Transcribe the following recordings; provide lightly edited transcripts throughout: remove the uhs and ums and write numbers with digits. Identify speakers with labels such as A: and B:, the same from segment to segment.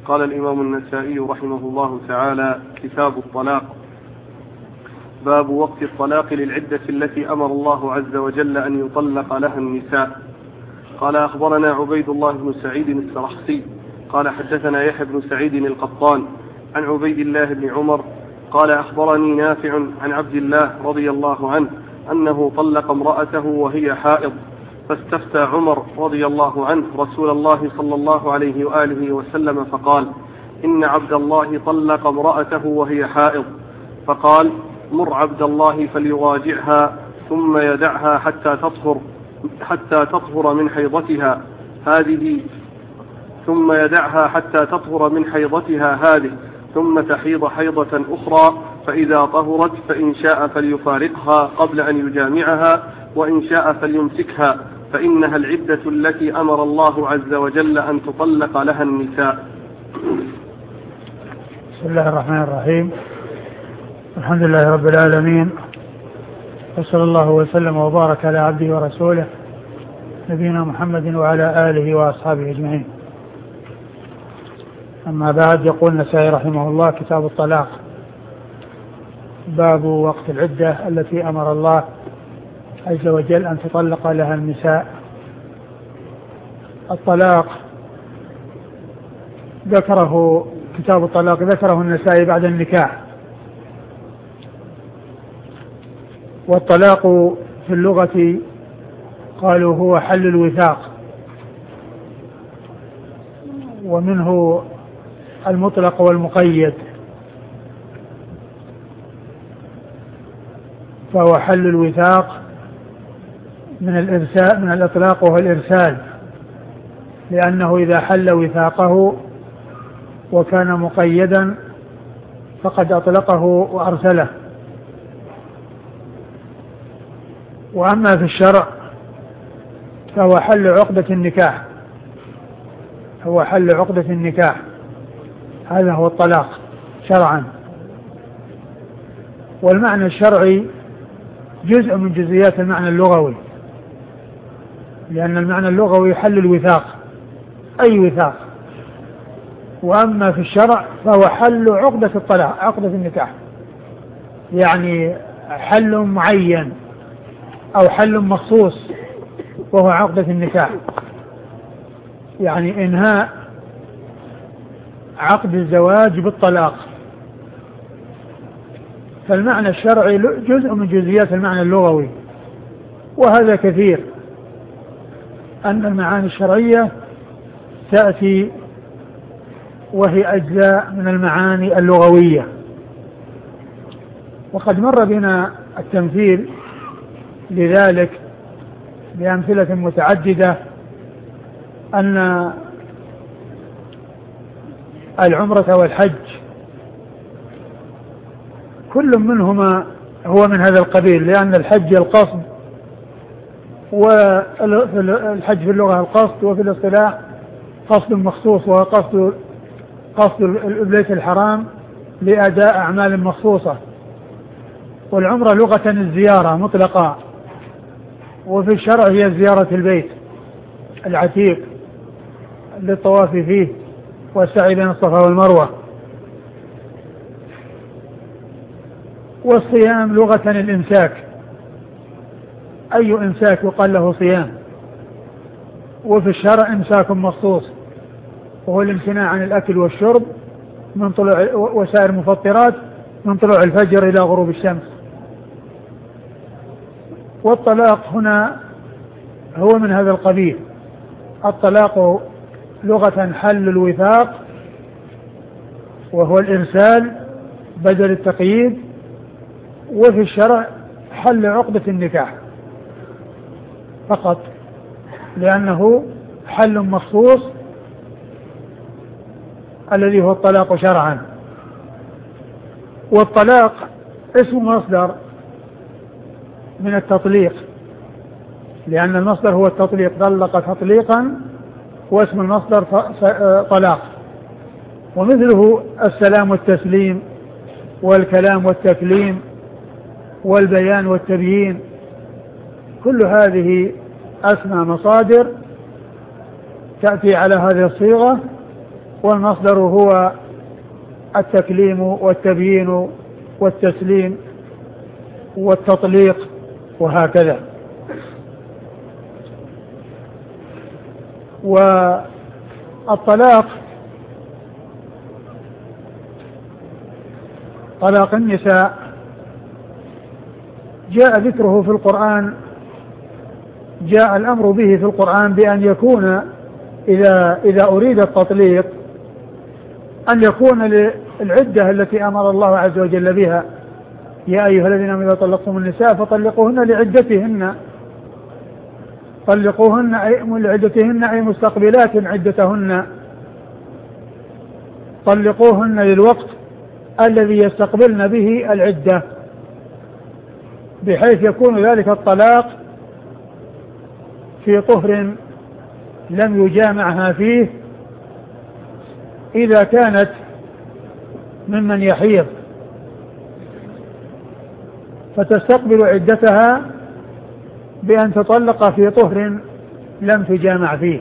A: قال الإمام النسائي رحمه الله تعالى: كتاب الطلاق. باب وقت الطلاق للعدة التي أمر الله عز وجل أن يطلق لها النساء. قال: أخبرنا عبيد الله بن سعيد السرخسي قال: حدثنا يحيى بن سعيد القطان عن عبيد الله بن عمر قال: أخبرني نافع عن عبد الله رضي الله عنه أنه طلق امرأته وهي حائض، فاستفتى عمر رضي الله عنه رسول الله صلى الله عليه وآله وسلم فقال: إن عبد الله طلق امرأته وهي حائض، فقال: مر عبد الله فليراجعها ثم يدعها حتى تطهر من حيضتها هذه، ثم يدعها حتى تطهر من حيضتها هذه، ثم تحيض حيضة أخرى، فإذا طهرت فإن شاء فليفارقها قبل أن يجامعها، وإن شاء فليمسكها، فإنها العدة التي أمر الله عز وجل أن تطلق لها النساء.
B: بسم الله الرحمن الرحيم. الحمد لله رب العالمين، وصلى الله وسلم وبارك على عبده ورسوله نبينا محمد وعلى آله وأصحابه أجمعين. أما بعد، يقول النسائي رحمه الله: كتاب الطلاق. باب وقت العدة التي أمر الله عز وجل أن تطلق لها النساء. الطلاق ذكره كتاب الطلاق ذكره النسائي بعد النكاح. والطلاق في اللغة قالوا هو حل الوثاق، ومنه المطلق والمقيد، فهو حل الوثاق من الإرسال، من الإطلاق وهو الإرسال، لأنه إذا حل وثاقه وكان مقيدا فقد أطلقه وأرسله. وأما في الشرع فهو حل عقدة النكاح، هو حل عقدة النكاح، هذا هو الطلاق شرعا. والمعنى الشرعي جزء من جزئيات المعنى اللغوي، لأن المعنى اللغوي حل الوثاق، أي وثاق. وأما في الشرع فهو حل عقدة الطلاق، عقدة النكاح، يعني حل معين أو حل مخصوص، وهو عقدة النكاح، يعني إنهاء عقد الزواج بالطلاق. فالمعنى الشرعي جزء من جزئيات المعنى اللغوي، وهذا كثير، أن المعاني الشرعية تأتي وهي أجزاء من المعاني اللغوية. وقد مر بنا التمثيل لذلك بأمثلة متعددة، أن العمرة والحج كل منهما هو من هذا القبيل، لأن الحج القصد، والحج في اللغة القصد، وفي الاصطلاح قصد مخصوص، وهو قصد البيت الحرام لأداء أعمال مخصوصة. والعمرة لغة الزيارة مطلقة، وفي الشرع هي زيارة البيت العتيق للطواف فيه والسعي بين الصفا والمروة. والصيام لغة الإمساك، أي إمساك يقال له صيام. وفي الشرع إمساك مخصوص، وهو الامتناع عن الأكل والشرب من طلوع وسائر المفطرات من طلوع الفجر إلى غروب الشمس. والطلاق هنا هو من هذا القبيل. الطلاق لغة حل الوثاق، وهو الإرسال بدل التقييد. وفي الشرع حل عقدة النكاح فقط، لأنه حل مخصوص الذي هو الطلاق شرعا. والطلاق اسم مصدر من التطليق، لأن المصدر هو التطليق، طلق تطليقا، واسم المصدر طلاق. ومثله السلام والتسليم، والكلام والتكليم، والبيان والتبيين، كل هذه أسمى مصادر تأتي على هذه الصيغة والمصدر هو التكليم والتبيين والتسليم والتطليق وهكذا. والطلاق طلاق النساء جاء ذكره في القرآن، جاء الأمر به في القرآن بأن يكون إذا أريد التطليق أن يكون للعدة التي أمر الله عز وجل بها: يا أيها الذين آمنوا إذا طلقتم النساء فطلقوهن لعدتهن، طلقوهن لعدتهن أي مستقبلات عدتهن، طلقوهن للوقت الذي يستقبلن به العدة، بحيث يكون ذلك الطلاق في طهر لم يجامعها فيه إذا كانت ممن يحيض، فتستقبل عدتها بأن تطلق في طهر لم تجامع فيه.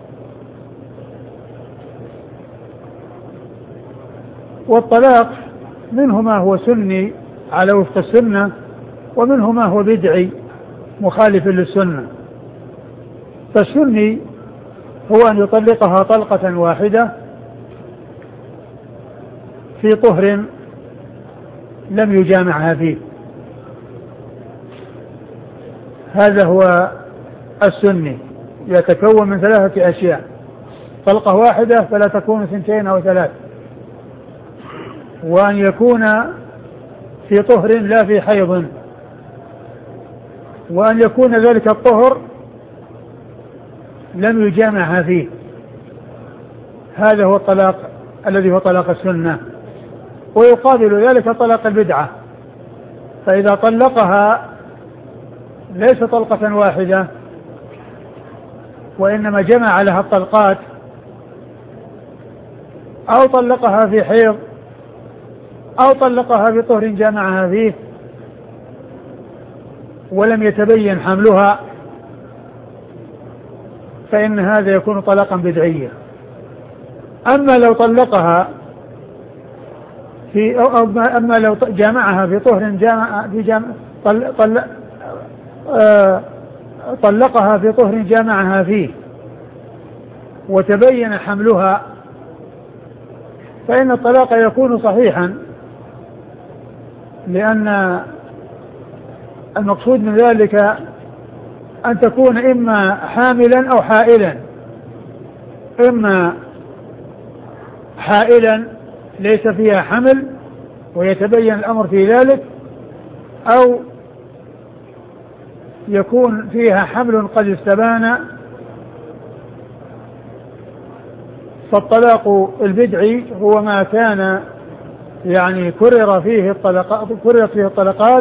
B: والطلاق منه ما هو سني على وفق السنة، ومنه ما هو بدعي مخالف للسنة. فالسني هو أن يطلقها طلقة واحدة في طهر لم يجامعها فيه، هذا هو السني، يتكون من 3 أشياء: طلقة واحدة فلا تكون 2 أو 3، وأن يكون في طهر لا في حيض، وأن يكون ذلك الطهر لم يجامعها فيه. هذا هو الطلاق الذي هو طلاق السنة. ويقابل ذلك طلاق البدعة، فإذا طلقها ليس طلقة واحدة وإنما جمع لها الطلقات، أو طلقها في حيض، أو طلقها في طهر جامعها فيه ولم يتبين حملها، فإن هذا يكون طلاقا بدعيا. أما لو طلقها أما لو جامعها في طهر طلقها في طهر جامعها فيه وتبين حملها، فإن الطلاق يكون صحيحا، لأن المقصود من ذلك أن تكون إما حاملا أو حائلا، إما حائلا ليس فيها حمل ويتبين الأمر في ذلك، أو يكون فيها حمل قد استبان. فالطلاق البدعي هو ما كان يعني كررت فيه الطلقات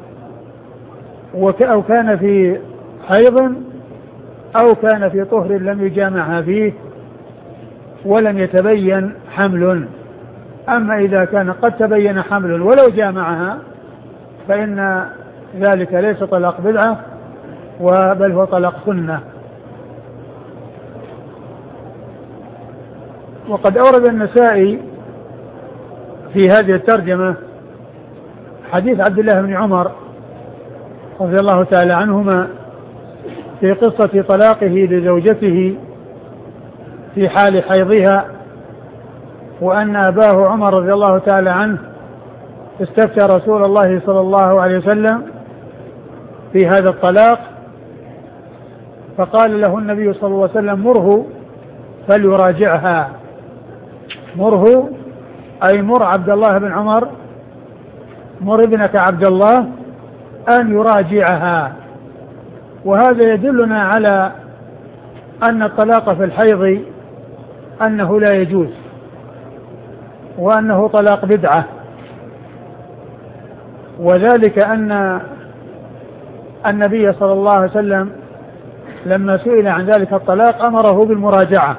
B: أو كان في حيض أو كان في طهر لم يجامعها فيه ولم يتبين حمل. أما إذا كان قد تبين حمل ولو جامعها فإن ذلك ليس طلاق بدعة بل هو طلاق سنة. وقد أورد النسائي في هذه الترجمة حديث عبد الله بن عمر رضي الله تعالى عنهما في قصة طلاقه لزوجته في حال حيضها، وأن أباه عمر رضي الله تعالى عنه استفتى رسول الله صلى الله عليه وسلم في هذا الطلاق، فقال له النبي صلى الله عليه وسلم: مره فليراجعها. مره أي مر عبد الله بن عمر، مر ابنك عبد الله أن يراجعها. وهذا يدلنا على أن الطلاق في الحيض أنه لا يجوز، وأنه طلاق بدعة، وذلك أن النبي صلى الله عليه وسلم لما سئل عن ذلك الطلاق أمره بالمراجعة،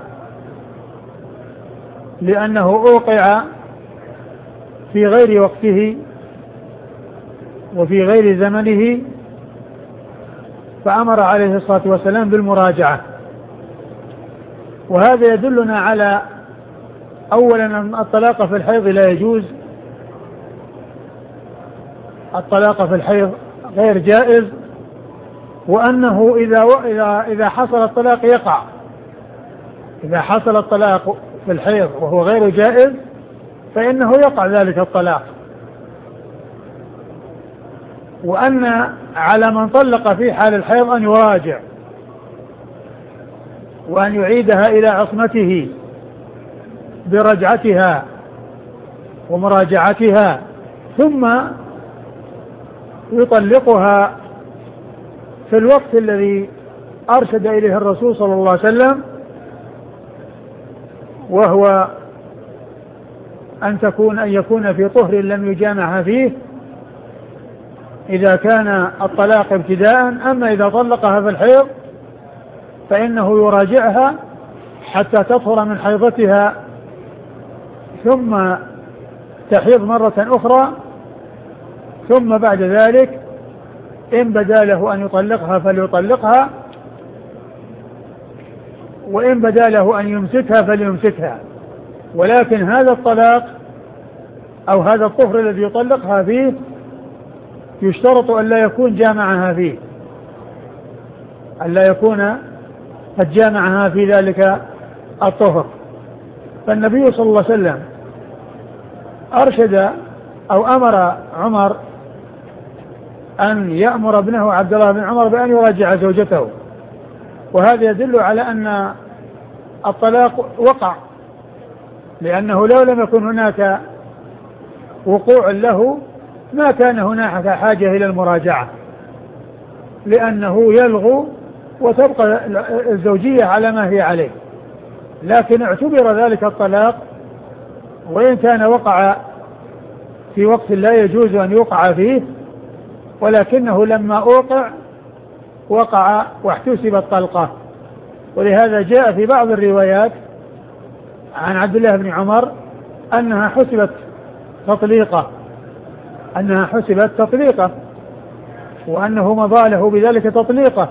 B: لأنه أوقع في غير وقته وفي غير زمنه، فأمر عليه الصلاة والسلام بالمراجعة. وهذا يدلنا على أولا أن الطلاق في الحيض لا يجوز، الطلاق في الحيض غير جائز، وأنه إذا حصل الطلاق يقع، إذا حصل الطلاق في الحيض وهو غير جائز فإنه يقع ذلك الطلاق، وأن على من طلق في حال الحيض أن يراجع وأن يعيدها إلى عصمته برجعتها ومراجعتها، ثم يطلقها في الوقت الذي أرشد إليه الرسول صلى الله عليه وسلم، وهو أن يكون في طهر لم يجامعها فيه إذا كان الطلاق ابتداء. أما إذا طلقها في الحيض فإنه يراجعها حتى تطهر من حيضتها ثم تحيض مرة أخرى، ثم بعد ذلك إن بدا له أن يطلقها فليطلقها، وإن بدا له أن يمسكها فليمسكها. ولكن هذا الطلاق أو هذا الطهر الذي يطلقها فيه يشترط أن لا يكون جامعها فيه، أن لا يكون قد جامعها في ذلك الطهر. فالنبي صلى الله عليه وسلم أرشد أو أمر عمر أن يأمر ابنه عبد الله بن عمر بأن يراجع زوجته، وهذا يدل على أن الطلاق وقع، لأنه لو لم يكن هناك وقوع له ما كان هناك حاجة إلى المراجعة، لأنه يلغو وتبقى الزوجية على ما هي عليه. لكن اعتبر ذلك الطلاق وإن كان وقع في وقت لا يجوز أن يوقع فيه، ولكنه لما وقع واحتسب الطلقة. ولهذا جاء في بعض الروايات عن عبد الله بن عمر أنها حسبت تطليقة، وأنه مضى له بذلك تطليقة،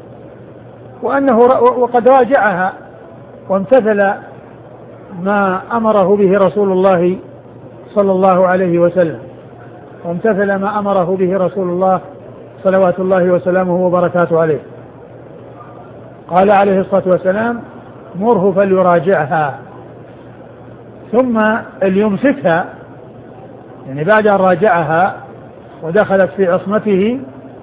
B: وقد راجعها وامتثل ما أمره به رسول الله صلى الله عليه وسلم، وامتثل ما أمره به رسول الله صلوات الله وسلامه وبركاته عليه. قال عليه الصلاة والسلام: مره فليراجعها، ثم ليمسكها، يعني بعد أن راجعها ودخلت في عصمته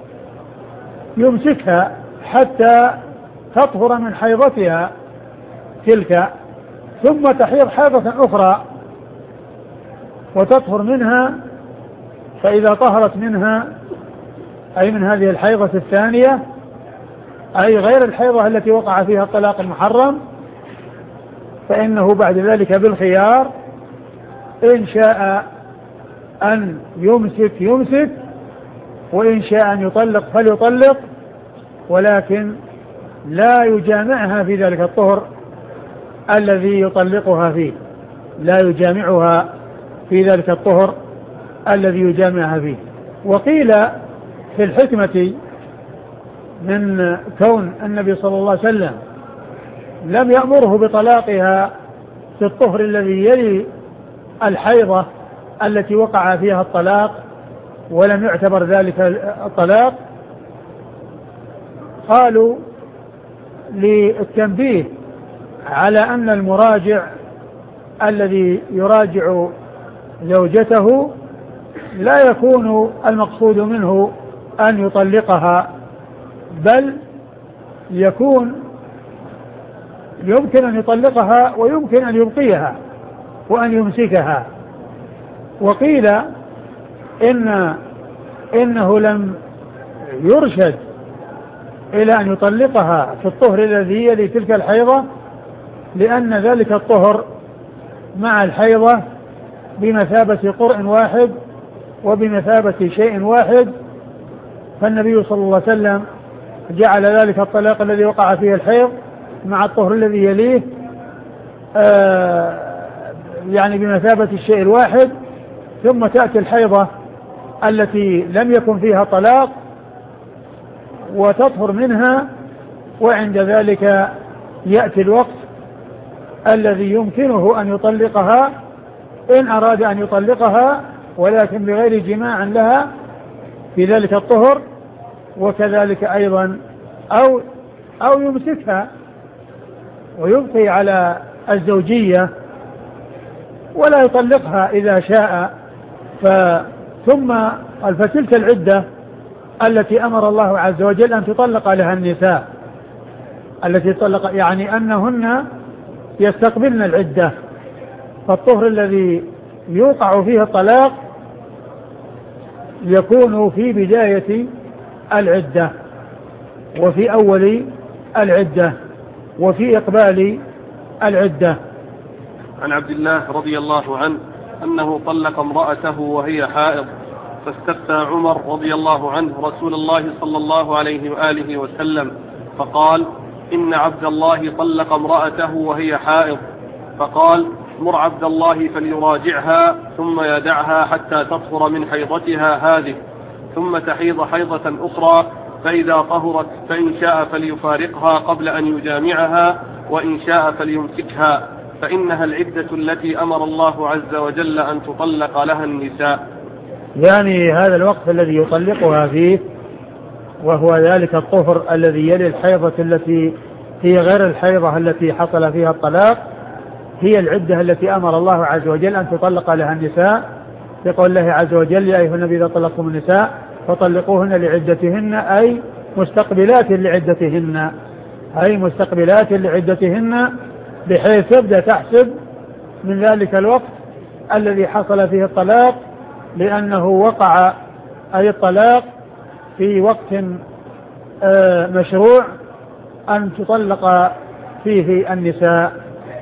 B: يمسكها حتى تطهر من حيضتها تلك، ثم تحيض حيضة أخرى وتطهر منها. فإذا طهرت منها أي من هذه الحيضة الثانية، أي غير الحيضة التي وقع فيها الطلاق المحرم، فإنه بعد ذلك بالخيار، إن شاء أن يمسك وإن شاء أن يطلق فليطلق، ولكن لا يجامعها في ذلك الطهر الذي يطلقها فيه، لا يجامعها في ذلك الطهر الذي يجامعها فيه. وقيل في الحكمة من كون النبي صلى الله عليه وسلم لم يأمره بطلاقها في الطهر الذي يلي الحيضة التي وقع فيها الطلاق ولم يعتبر ذلك الطلاق، قالوا للتنبيه على أن المراجع الذي يراجع زوجته لا يكون المقصود منه أن يطلقها، بل يمكن أن يطلقها ويمكن أن يبقيها وأن يمسكها. وقيل إنه لم يرشد إلى أن يطلقها في الطهر الذي يلي تلك الحيضة، لأن ذلك الطهر مع الحيضة بمثابة قرء واحد وبمثابة شيء واحد، فالنبي صلى الله عليه وسلم جعل ذلك الطلاق الذي وقع فيه الحيض مع الطهر الذي يليه يعني بمثابة الشيء الواحد، ثم تأتي الحيضة التي لم يكن فيها طلاق وتطهر منها، وعند ذلك يأتي الوقت الذي يمكنه أن يطلقها إن أراد أن يطلقها، ولكن بغير جماع لها في ذلك الطهر، وكذلك أيضا أو يمسكها ويبقي على الزوجية ولا يطلقها إذا شاء. ثم فتلك العدة التي أمر الله عز وجل أن تطلق لها النساء، التي طلق يعني أنهن يستقبلن العدة، فالطهر الذي يوقع فيه الطلاق يكون في بداية العدة وفي أول العدة وفي إقبال العدة.
A: عن عبد الله رضي الله عنه أنه طلق امرأته وهي حائض، فاستفتى عمر رضي الله عنه رسول الله صلى الله عليه وآله وسلم فقال: إن عبد الله طلق امرأته وهي حائض، فقال: مر عبد الله فليراجعها ثم يدعها حتى تطهر من حيضتها هذه، ثم تحيض حيضة أخرى، فإذا طهرت فإن شاء فليفارقها قبل أن يجامعها، وإن شاء فليمسكها، فإنها العدة التي أمر الله عز وجل أن تطلق لها النساء.
B: يعني هذا الوقت الذي يطلقها فيه، وهو ذلك الطهر الذي يلي الحيضة التي هي غير الحيضة التي حصل فيها الطلاق، هي العدة التي أمر الله عز وجل أن تطلق لها النساء، بقول الله عز وجل: يا أيها النبي إذا طلقتم النساء فطلقوهن لعدتهن، أي مستقبلات لعدتهن، أي مستقبلات لعدتهن، بحيث تبدأ تحسب من ذلك الوقت الذي حصل فيه الطلاق، لأنه وقع أي الطلاق في وقت مشروع أن تطلق فيه النساء،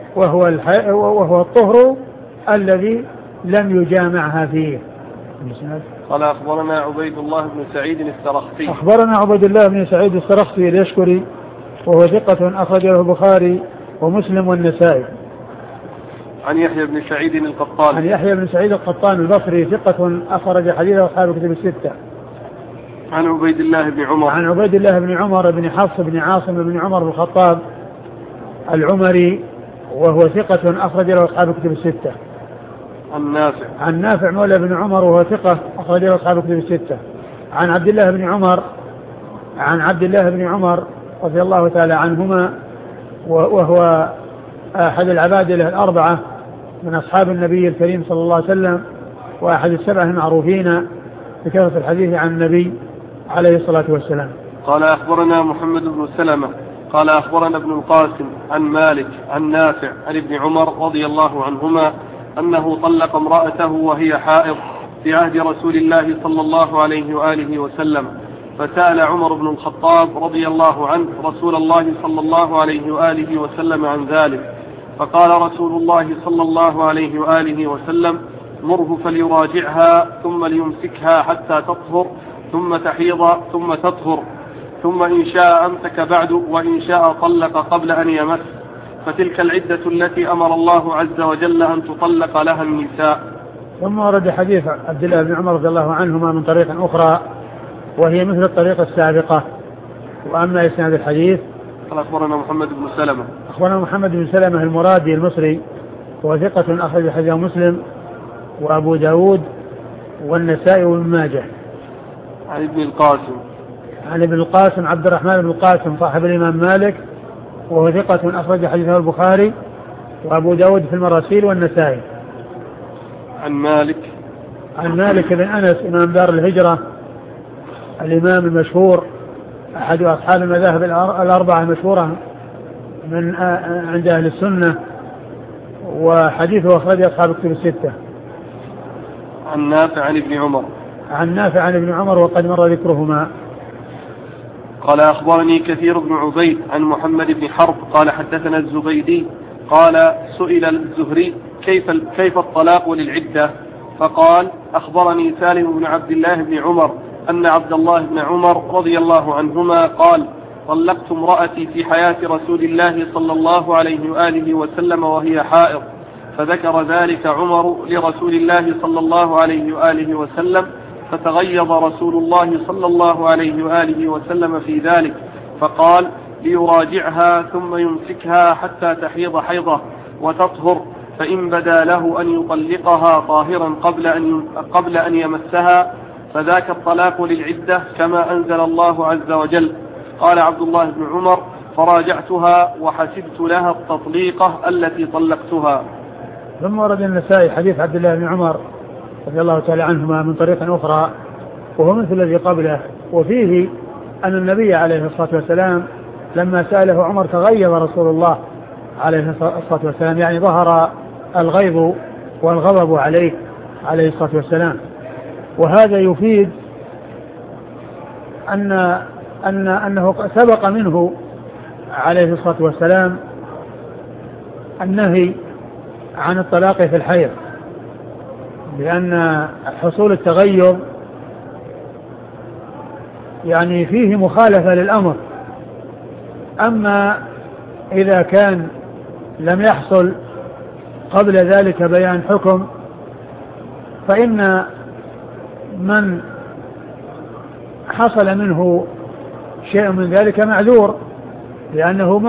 B: وهو الطهر الذي لم يجامعها فيه.
A: قال: أخبرنا عبيد الله بن سعيد السرخسي.
B: أخبرنا عبيد الله بن سعيد السرخسي اليشكري، وهو ثقة أخرج له البخاري ومسلم والنسائي.
A: عن يحيى بن سعيد القطان.
B: عن يحيى بن سعيد القطان البصري ثقة أخرج حديثه أصحاب الكتب الستة.
A: عن عبيد الله بن عمر.
B: عن عبيد الله بن عمر بن حفص بن عاصم بن عمر بن الخطاب العمري، وهو ثقة أخرج له أصحاب الكتب الستة.
A: عن نافع.
B: عن نافع مولى بن عمر، وهو ثقة أخرج له أصحاب الكتب الستة. عن عبد الله بن عمر، عن عبد الله بن عمر رضي الله تعالى عنهما، وهو أحد العبادلة الأربعة من أصحاب النبي الكريم صلى الله عليه وسلم، وأحد السبعة المعروفين بكثرة الحديث عن النبي عليه الصلاة والسلام.
A: قال: أخبرنا محمد بن سلمة قال: أخبرنا ابن القاسم عن مالك عن نافع عن ابن عمر رضي الله عنهما أنه طلق امرأته وهي حائض في عهد رسول الله صلى الله عليه وآله وسلم، فسأل عمر بن الخطاب رضي الله عنه رسول الله صلى الله عليه وآله وسلم عن ذلك، فقال رسول الله صلى الله عليه وآله وسلم: مره فليراجعها ثم ليمسكها حتى تطهر، ثم تحيض ثم تطهر، ثم إن شاء أمسك بعد، وإن شاء طلق قبل أن يمس، فتلك العدة التي أمر الله عز وجل أن تطلق لها النساء.
B: ثم ورد حديث عبد الله بن عمر رضي الله عنهما من طريق أخرى، وهي مثل الطريقة السابقة. وأما إسناد الحديث:
A: قال: أخبرنا محمد بن سلمة.
B: أخبرنا محمد بن سلمة المرادي المصري، وثقة أخرج حديثه مسلم وأبو داود والنسائي وابن ماجه.
A: عن ابن القاسم.
B: عن ابن القاسم عبد الرحمن بن القاسم صاحب الإمام مالك، وهو ثقة أخرج حديثه البخاري وأبو داود في المراسيل والنسائي.
A: عن مالك.
B: عن مالك بن أنس إمام دار الهجرة الإمام المشهور، أحد أصحاب المذاهب الأربعة المشهورة من عند أهل السنة، وحديثه أخرج أصحاب الكتب الستة.
A: عن نافع عن ابن عمر.
B: عن نافع عن ابن عمر، وقد مر ذكرهما.
A: قال: أخبرني كثير بن عبيد عن محمد بن حرب قال: حدثنا الزبيدي قال: سئل الزهري كيف الطلاق للعدة؟ فقال: أخبرني سالم بن عبد الله بن عمر أن عبد الله بن عمر رضي الله عنهما قال: طلقت امرأتي في حياة رسول الله صلى الله عليه وآله وسلم وهي حائض، فذكر ذلك عمر لرسول الله صلى الله عليه وآله وسلم، فتغيظ رسول الله صلى الله عليه وآله وسلم في ذلك، فقال: ليراجعها ثم يمسكها حتى تحيض حيضة، وتطهر، فإن بدا له أن يطلقها طاهرا قبل أن يمسها فذاك الطلاق للعدة كما أنزل الله عز وجل. قال عبد الله بن عمر: فراجعتها وحسبت لها التطليقة التي طلقتها.
B: ثم ورد النسائي حديث عبد الله بن عمر رضي الله تعالى عنهما من طريق أخرى وهو مثل الذي قبله، وفيه أن النبي عليه الصلاة والسلام لما سأله عمر تغيظ رسول الله عليه الصلاة والسلام، يعني ظهر الغيظ والغضب عليه الصلاة والسلام. وهذا يفيد أنه سبق منه عليه الصلاة والسلام النهي عن الطلاق في الحيض، لأن حصول التغير يعني فيه مخالفة للأمر. أما إذا كان لم يحصل قبل ذلك بيان حكم فإن من حصل منه شيء من ذلك معذور، لأنه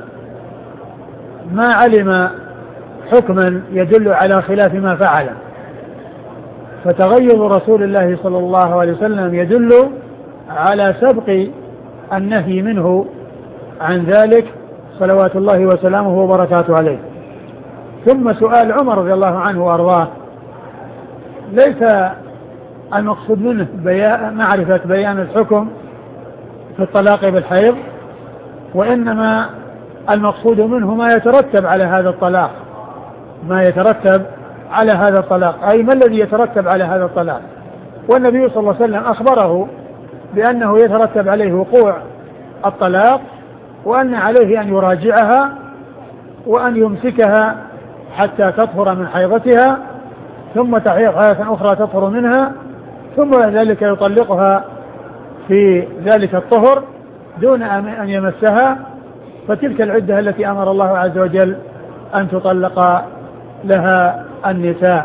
B: ما علم حكما يدل على خلاف ما فعل. فتغير رسول الله صلى الله عليه وسلم يدل على سبق النهي منه عن ذلك صلوات الله وسلامه وبركاته عليه. ثم سؤال عمر رضي الله عنه وأرضاه ليس المقصود منه معرفة بيان الحكم في الطلاق بالحيض، وإنما المقصود منه ما يترتب على هذا الطلاق، أي ما الذي يترتب على هذا الطلاق. والنبي صلى الله عليه وسلم أخبره بأنه يترتب عليه وقوع الطلاق، وأن عليه أن يراجعها وأن يمسكها حتى تطهر من حيضتها، ثم تحيض حيضة أخرى تطهر منها، ثم ذلك يطلقها في ذلك الطهر دون أن يمسها، فتلك العدة التي أمر الله عز وجل أن تطلق لها النساء.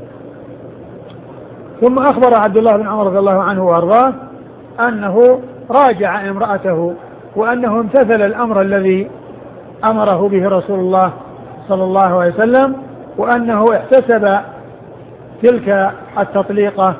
B: ثم أخبر عبد الله بن عمر رضي الله عنه وأرضاه أنه راجع امرأته، وأنه امتثل الأمر الذي أمره به رسول الله صلى الله عليه وسلم، وأنه احتسب تلك التطليقة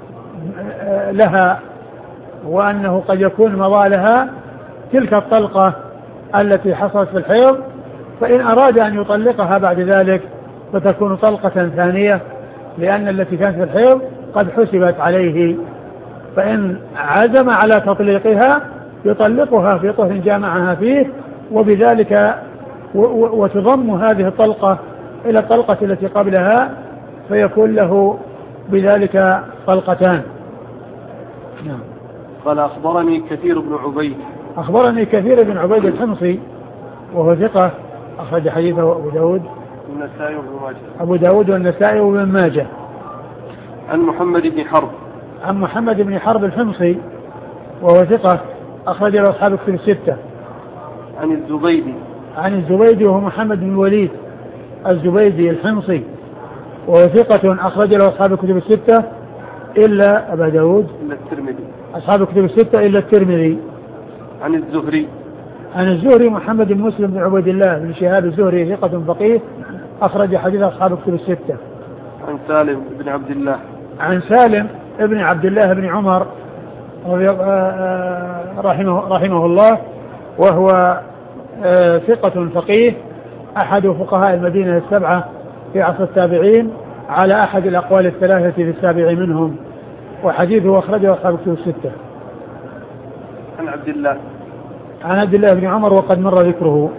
B: لها، وأنه قد يكون مضى لها تلك الطلقة التي حصلت في الحيض، فإن أراد أن يطلقها بعد ذلك فتكون طلقة ثانية، لأن التي كانت في الحيض قد حسبت عليه. فإن عزم على تطليقها يطلقها في طهر جامعها فيه، وبذلك وتضم هذه الطلقة إلى الطلقة التي قبلها، فيكون له بذلك طلقتان. نعم.
A: قال: أخبرني كثير بن عبيد
B: الحمصي وهو ثقة، أخرج حديثه أبو داود والنسائي وابن ماجه.
A: عن محمد بن حرب
B: الحمصي وهو ثقة، أخرج له أصحاب الكتب الستة. عن الزبيدي وهو محمد بن الوليد الزبيدي الحمصي وهو ثقة، أخرج له أصحاب الكتب الستة إلا أبا داود، أصحاب الكتب الستة إلا الترمذي. عن الزهري محمد بن مسلم بن عبيد الله بن شهاب الزهري ثقة فقيه، أخرج حديث أصحاب الكتب الستة.
A: عن سالم بن عبد الله بن عمر رحمه الله، وهو ثقة فقيه، أحد فقهاء المدينة السبعة في عصر التابعين، على أحد الأقوال الثلاثة في السابع منهم، وحديثه أخرجه أصحاب الكتب الستة. عن عبد الله بن عمر وقد مر ذكره.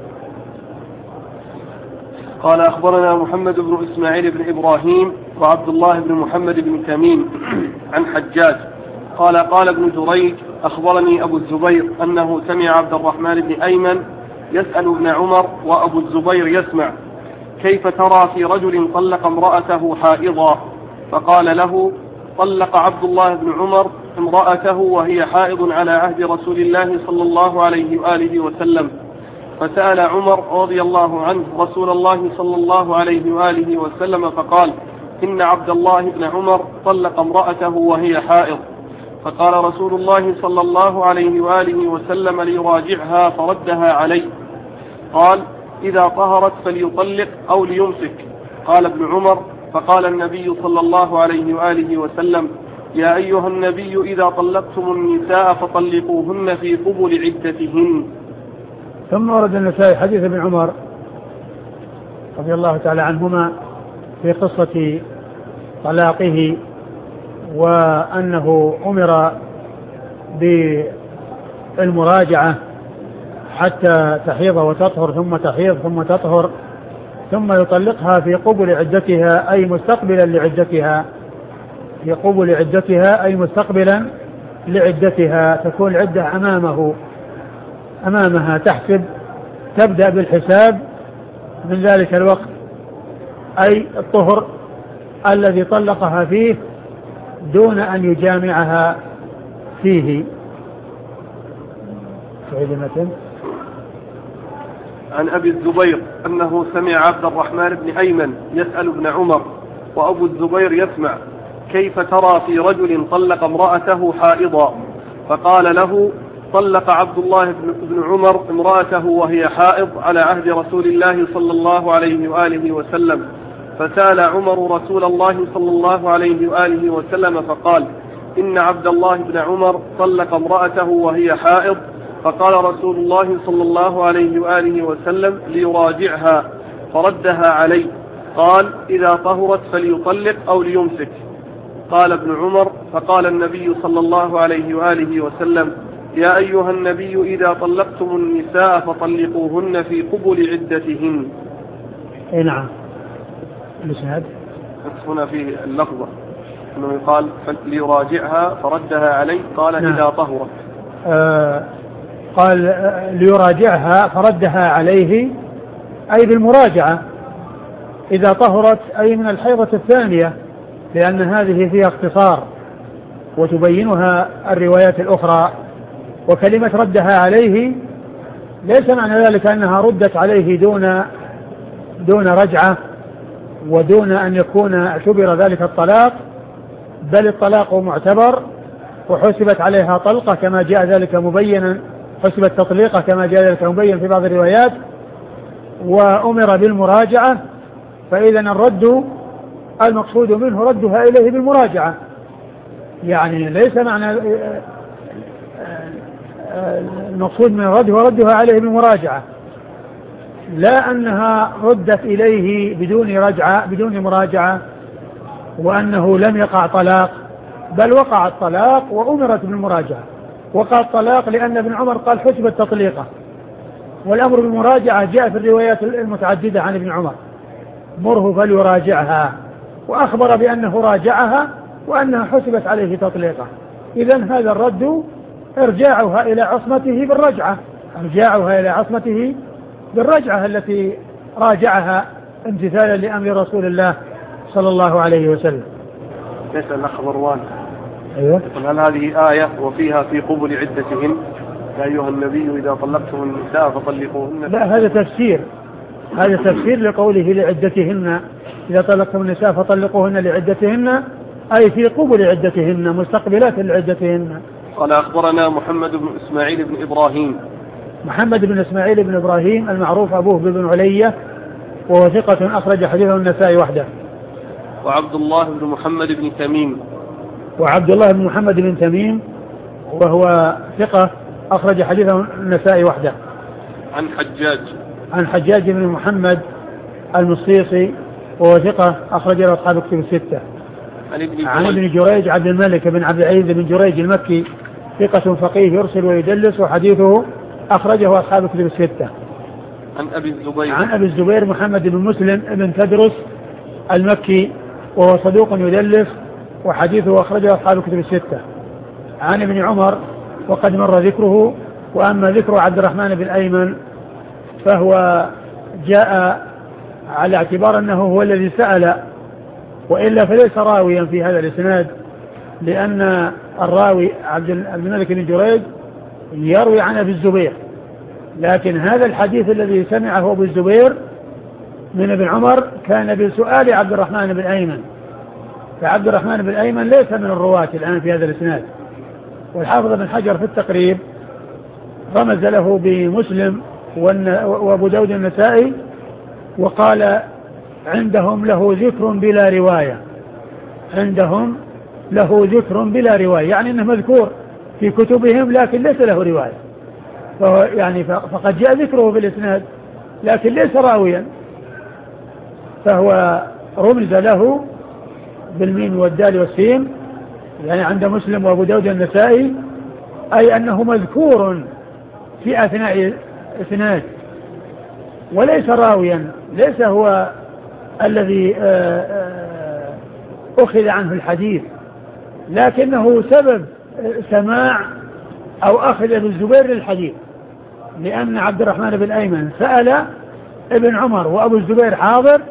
A: قال: أخبرنا محمد بن إسماعيل بن إبراهيم وعبد الله بن محمد بن تميم عن حجاج قال ابن جريج: أخبرني أبو الزبير أنه سمع عبد الرحمن بن أيمن يسأل ابن عمر وأبو الزبير يسمع: كيف ترى في رجل طلق امرأته حائضا؟ فقال له: طلق عبد الله بن عمر امرأته وهي حائض على عهد رسول الله صلى الله عليه وآله وسلم. فسأل عمر رضي الله عنه رسول الله صلى الله عليه وآله وسلم فقال: إن عبد الله بن عمر طلق امرأته وهي حائض. فقال رسول الله صلى الله عليه وآله وسلم ليراجعها فردها عليه. قال: إذا طهرت فليطلق أو ليمسك. قال ابن عمر: فقال النبي صلى الله عليه وآله وسلم: يا أيها النبي إذا طلقتم النساء فطلقوهن في قبل عدتهن.
B: ثم ورد النسائي حديث ابن عمر رضي الله تعالى عنهما في قصة طلاقه، وأنه أمر بالمراجعة حتى تحيض وتطهر، ثم تحيض ثم تطهر، ثم يطلقها في قبل عدتها أي مستقبلا لعدتها، في قبل عدتها أي مستقبلا لعدتها، تكون العدة أمامها تحسب، تبدأ بالحساب من ذلك الوقت، أي الطهر الذي طلقها فيه دون أن يجامعها فيه.
A: عن أبي الزبير أنه سمع عبد الرحمن بن أيمن يسأل ابن عمر وأبو الزبير يسمع: كيف ترى في رجل طلق امرأته حائضا؟ فقال له: طلق عبد الله بن عمر امرأته وهي حائض على عهد رسول الله صلى الله عليه وآله وسلم، فسأل عمر رسول الله صلى الله عليه وآله وسلم فقال: إن عبد الله بن عمر طلق امرأته وهي حائض، فقال رسول الله صلى الله عليه وآله وسلم: ليراجعها، فردها عليه. قال: إذا طهرت فليطلق أو ليمسك. قال ابن عمر: فقال النبي صلى الله عليه وآله وسلم: يا أيها النبي إذا طلقتم النساء فطلقوهن في قبل عدتهن.
B: نعم. الإسناد
A: هنا فيه اللفظة أنه يقال ليراجعها فردها عليه. قال: نعم. إذا طهرت.
B: قال ليراجعها فردها عليه أي بالمراجعة، إذا طهرت أي من الحيضة الثانية، لأن هذه فيها اختصار وتبينها الروايات الأخرى. وكلمة ردها عليه ليس معنى ذلك أنها ردت عليه دون رجعة ودون أن يكون اعتبر ذلك الطلاق، بل الطلاق معتبر وحسبت عليها طلقة كما جاء ذلك مبينا، حسبت تطليقة كما جاء ذلك مبين في بعض الروايات، وأمر بالمراجعة. فإذا الرد المقصود منه ردها إليه بالمراجعة، يعني ليس معنى المقصود من الرد هو ردها عليه بالمراجعة، لا أنها ردت إليه بدون مراجعة وأنه لم يقع طلاق، بل وقع الطلاق وأمرت بالمراجعة. وقع الطلاق لأن ابن عمر قال حسبت تطليقة، والأمر بالمراجعة جاء في الروايات المتعددة عن ابن عمر: مره فليراجعها، وأخبر بأنه راجعها وأنها حسبت عليه تطليقة. إذن هذا الرد ارجاعها إلى عصمته بالرجعة التي راجعها امتثالا لأمر رسول الله صلى الله عليه وسلم.
A: يسأل الأخ مروان:
B: أيوة،
A: هل هذه آية وفيها في قبل عدتهن يا أيها النبي إذا طلقتم النساء فطلقوهن؟
B: لا، هذا تفسير لقوله لعدتهن، إذا طلقتم النساء فطلقوهن لعدتهن أي في قبل عدتهن، مستقبلات لعدتهن.
A: قال: أخبرنا محمد بن إسماعيل بن إبراهيم.
B: محمد بن إسماعيل بن إبراهيم المعروف أبوه بن علية، وهو ثقة أخرج حديثه النسائي وحده.
A: وعبد الله بن محمد بن تميم.
B: وعبد الله بن محمد بن تميم وهو ثقة أخرج حديثه النسائي وحده. عن حجاج بن محمد المصيصي وهو ثقة أخرج له أصحاب الكتب الستة. عن ابن جريج عبد الملك بن عبد العزيز بن جريج المكي ثقة فقيه يرسل ويدلس، وحديثه أخرجه أصحاب الكتب الستة. عن أبي الزبير محمد بن مسلم بن تدرس المكي وهو صدوق يدلس، وحديثه أخرجه أصحاب الكتب الستة. عن ابن عمر وقد مر ذكره، وأما ذكر عبد الرحمن بن أيمن فهو جاء على اعتبار أنه هو الذي سأل، وإلا فليس راويا في هذا الإسناد، لأن الراوي عبد الملك بن جريج يروي عن أبي الزبير، لكن هذا الحديث الذي سمعه أبو الزبير من ابن عمر كان بسؤال عبد الرحمن بن أيمن، فعبد الرحمن بن أيمن ليس من الرواة الآن في هذا الإسناد. والحافظ بن حجر في التقريب رمز له بمسلم وأبو داود النسائي، وقال عندهم له ذكر بلا رواية، عندهم له ذكر بلا رواية، يعني أنه مذكور في كتبهم لكن ليس له رواية، يعني فقد جاء ذكره في الإسناد لكن ليس راويا، فهو رمز له بالميم والدال والسين، يعني عند مسلم وأبو داود النسائي، أي أنه مذكور في أثناء إسناد وليس راويا، ليس هو الذي أخذ عنه الحديث، لكنه سبب سماع أو أخذ ابن الزبير للحديث، لأن عبد الرحمن بن أيمن سأل ابن عمر وأبو الزبير حاضر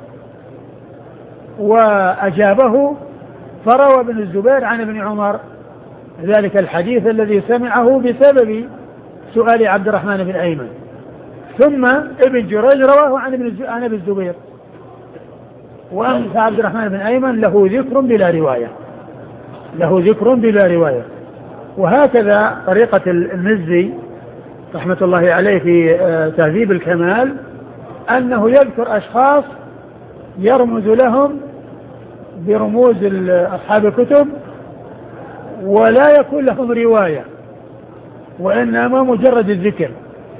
B: وأجابه، فروى ابن الزبير عن ابن عمر ذلك الحديث الذي سمعه بسبب سؤال عبد الرحمن بن أيمن، ثم ابن جريج رواه عن ابن الزبير، وأنت عبد الرحمن بن أيمن له ذكر بلا رواية، له ذكر بلا رواية. وهكذا طريقة المزي رحمة الله عليه في تهذيب الكمال، أنه يذكر أشخاص يرمز لهم برموز أصحاب الكتب ولا يكون لهم رواية، وإنما مجرد الذكر،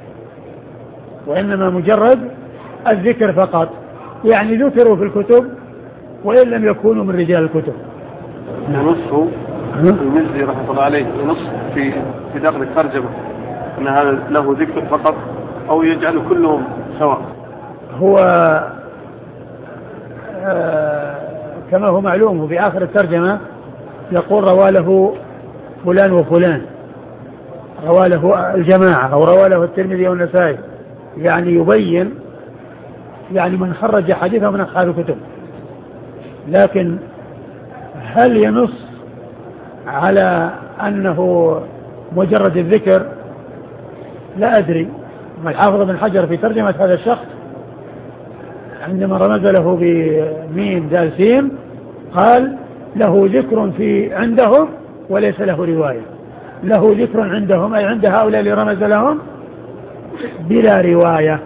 B: وإنما مجرد الذكر فقط، يعني ذكروا في الكتب وإن لم يكونوا من رجال الكتب.
A: ينصه المزي رحمه الله عليه، ينص في داخل الترجمة أن هذا له ذكر فقط أو يجعل كلهم سواء؟
B: هو كما هو معلوم في آخر الترجمة يقول روى له فلان وفلان، روى له الجماعة أو روى له الترمذي والنسائي، يعني يبين يعني من خرج حديثه من أصحاب الكتب، لكن هل ينص على أنه مجرد الذكر؟ لا أدري. الحافظ بن حجر في ترجمة هذا الشخص عندما رمز له بميم دال سين قال له ذكر في عندهم وليس له رواية، له ذكر عندهم أي عند هؤلاء اللي رمز لهم بلا رواية.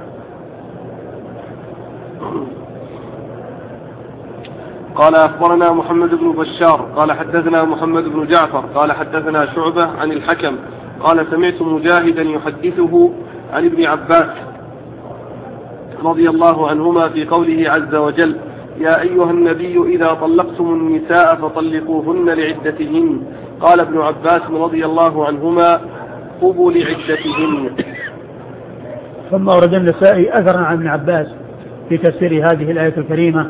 A: قال أخبرنا محمد بن بشار قال حدثنا محمد بن جعفر قال حدثنا شعبة عن الحكم قال سمعت مجاهدا يحدثه عن ابن عباس رضي الله عنهما في قوله عز وجل يا أيها النبي إذا طلقتم النساء فطلقوهن لعدتهن. قال ابن عباس رضي الله عنهما قبوا لعدتهن.
B: ثم ورد النسائي أثرا عن ابن عباس في تفسير هذه الآية الكريمة،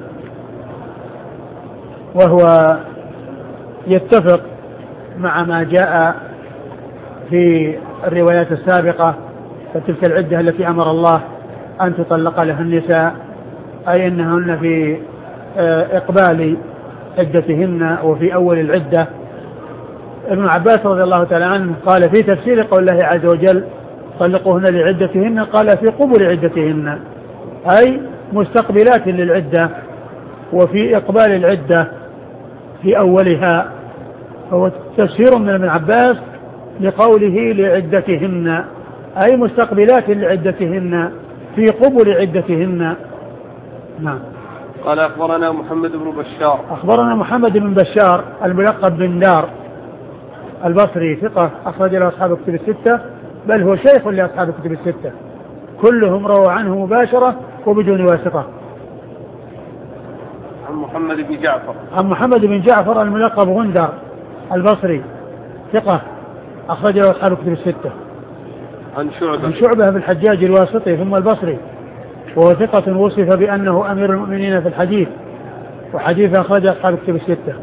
B: وهو يتفق مع ما جاء في الروايات السابقة، فتلك العدة التي أمر الله أن تطلق لها النساء، أي أنهن في إقبال عدتهن وفي أول العدة. ابن عباس رضي الله تعالى عنه قال في تفسير قول الله عز وجل طلقوهن لعدتهن قال في قبل عدتهن، أي مستقبلات للعدة وفي إقبال العدة في أولها، هو تفسير من ابن عباس لقوله لعدتهن أي مستقبلات لعدتهن في قبل عدتهن. نعم.
A: قال أخبرنا محمد بن بشار
B: أخبرنا محمد بن بشار الملقب بن دار البصري ثقة أخرج له أصحاب الكتب الستة، بل هو شيخ لأصحاب الكتب الستة، كلهم روى عنه مباشرة وبدون واسطة.
A: عن محمد بن جعفر
B: عن محمد بن جعفر الملقب غندر البصري ثقة أخرج له أصحاب الكتب الستة.
A: عن
B: شعبة بن الحجاج الواسطي ثم البصري، وهو ثقة وصف بأنه أمير المؤمنين في الحديث، وحديث أخرج أصحاب الكتب الستة.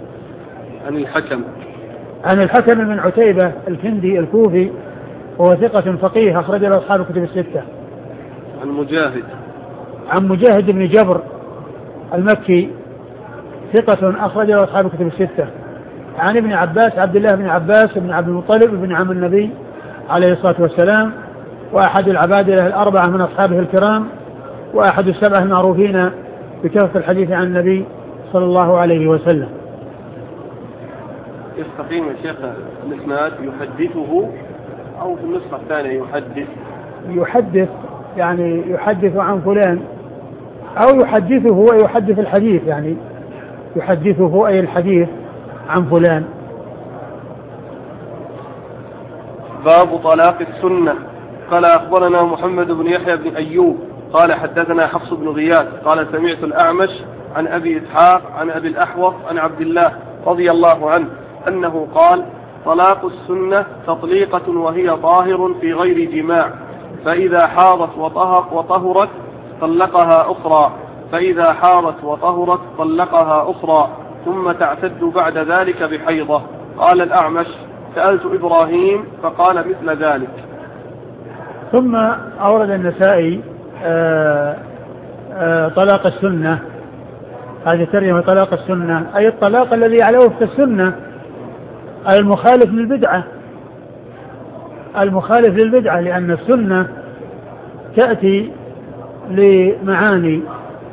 B: عن الحكم بن عتيبة الكندي الكوفي، وهو ثقة فقيه أخرج له أصحاب الكتب الستة. عن مجاهد بن جبر المكي ثقة أخرج له أصحاب الكتب الستة. عن ابن عباس عبد الله بن عباس بن عبد المطلب بن عم النبي عليه الصلاة والسلام، وأحد العبادلة الأربعة من أصحابه الكرام، وأحد السبعة المعروفين بكثرة الحديث عن النبي صلى الله عليه وسلم.
A: يستقيم يا شيخ الإسناد يحدثه أو في النسخة الثانية يحدث
B: يعني يحدث عن فلان، أو يحدثه ويحدث الحديث، يعني يحدثه أي الحديث عن فلان.
A: باب طلاق السنة. قال أخبرنا محمد بن يحيى بن أيوب قال حدثنا حفص بن غياث قال سمعت الأعمش عن أبي إسحاق عن أبي الأحوص عن عبد الله رضي الله عنه أنه قال طلاق السنة تطليقة وهي طاهر في غير جماع، فإذا حاضت وطهرت طلقها أخرى، فإذا حاضت وطهرت طلقها أخرى، ثم تعتد بعد ذلك بحيضة. قال الأعمش سألت إبراهيم فقال مثل ذلك.
B: ثم أورد النسائي طلاق السنة. هذه ترجمة طلاق السنة، أي الطلاق الذي على وفق السنة، أي المخالف للبدعة، المخالف للبدعة، لأن السنة تأتي لمعاني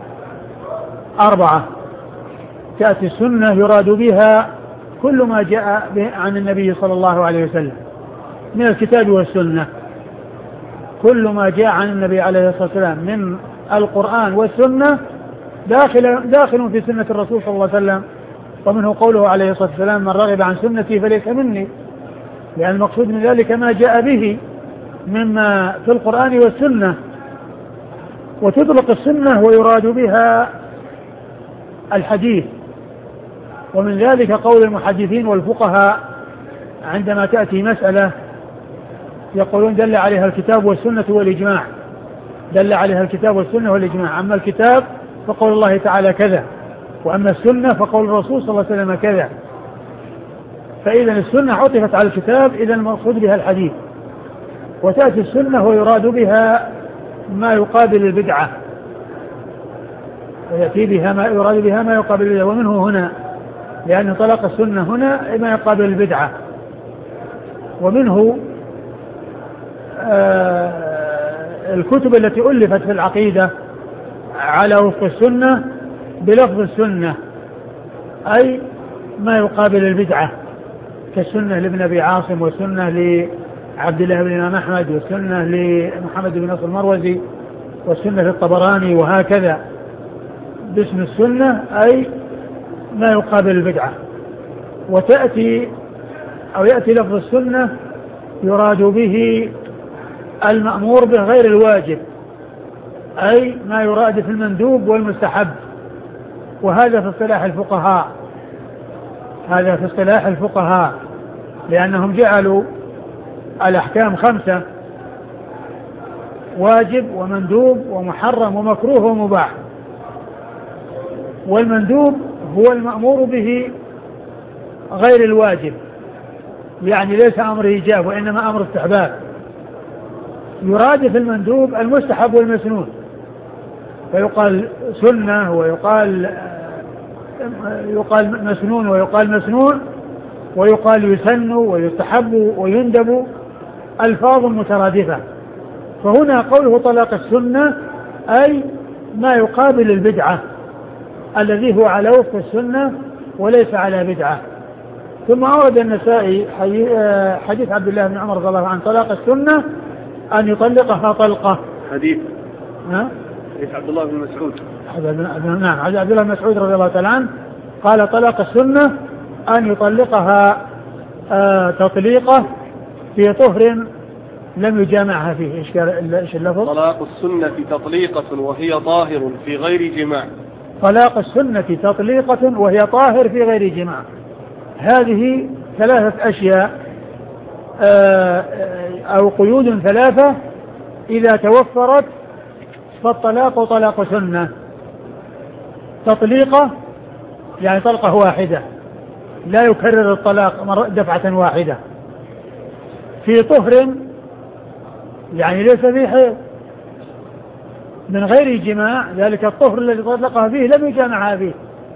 B: 4. تأتي السنة يراد بها كل ما جاء عن النبي صلى الله عليه وسلم من الكتاب والسنة، كل ما جاء عن النبي عليه الصلاة والسلام من القرآن والسنة داخل في سنة الرسول صلى الله عليه وسلم. ومنه قوله عليه الصلاة والسلام من رغب عن سنتي فليس مني، لأن المقصود من ذلك ما جاء به مما في القرآن والسنة. وتطلق السنة ويراد بها الحديث، ومن ذلك قول المحدثين والفقهاء عندما تأتي مسألة يقولون دل عليها الكتاب والسنة والإجماع، دل عليها الكتاب والسنة والإجماع. أما الكتاب فقول الله تعالى كذا، وأما السنة فقول الرسول صلى الله عليه وسلم كذا. فإذا السنة عطفت على الكتاب، إذا المقصود بها الحديث. وتأتي السنة ويراد بها ما يقابل البدعة، ويأتي بها ما يراد بها ما يقابل البدعة. ومنه هنا لأن طلاق السنة هنا ما يقابل البدعة. ومنه الكتب التي ألفت في العقيدة على وفق السنة بلفظ السنة، أي ما يقابل البدعة، كالسنة لابن أبي عاصم، والسنة لعبد الله بن الإمام أحمد، والسنة لمحمد بن نصر المروزي، والسنة للطبراني، وهكذا باسم السنة أي ما يقابل البدعة. وتأتي أو يأتي لفظ السنة يراد به المأمور به غير الواجب، أي ما يراد في المندوب والمستحب. وهذا في اصطلاح الفقهاء، هذا في اصطلاح الفقهاء، لأنهم جعلوا الأحكام 5: واجب ومندوب ومحرم ومكروه ومباح. والمندوب هو المأمور به غير الواجب، يعني ليس أمر إيجاب وإنما أمر استحباب. يراد في المندوب المستحب والمسنون، فيقال سنة ويقال مسنون ويقال مسنون ويقال يسن ويستحب ويندب، ألفاظ مترادفة. فهنا قوله طلاق السنة أي ما يقابل البدعة، الذي هو على وفق السنة وليس على بدعة. ثم أورد النسائي حديث عبد الله بن عمر رضي الله عنه طلاق السنة أن يطلقها طلقة.
A: حديث عبد الله بن مسعود.
B: نعم، عبد الله بن مسعود رضي الله تعالى عنه قال طلاق السنة أن يطلقها تطليقة في طهر لم يجامعها فيه. إيش اللفظ؟
A: طلاق السنة تطليقة وهي طاهر في غير جماع.
B: طلاق السنة تطليقة وهي طاهر في غير جماع. هذه 3 أشياء أو قيود 3 إذا توفرت فالطلاق طلاق سنة. تطليقة يعني طلقة واحدة لا يكرر الطلاق دفعة واحدة. في طهر يعني ليس فيه حيض، من غير جماع، ذلك الطهر الذي طلقها فيه لم يجامعها فيه.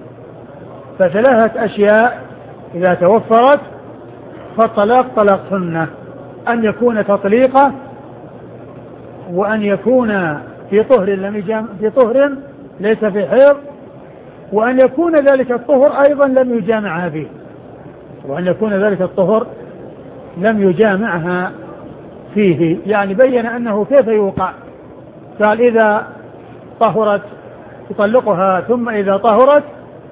B: ف3 أشياء إذا توفرت فالطلاق طلاق سنة: أن يكون تطليقة، وأن يكون في طهر ليس في حيض، وأن يكون ذلك الطهر أيضا لم يجامعها فيه، وأن يكون ذلك الطهر لم يجامعها فيه. يعني بين أنه كيف يوقع، قال إذا طهرت يطلقها، ثم إذا طهرت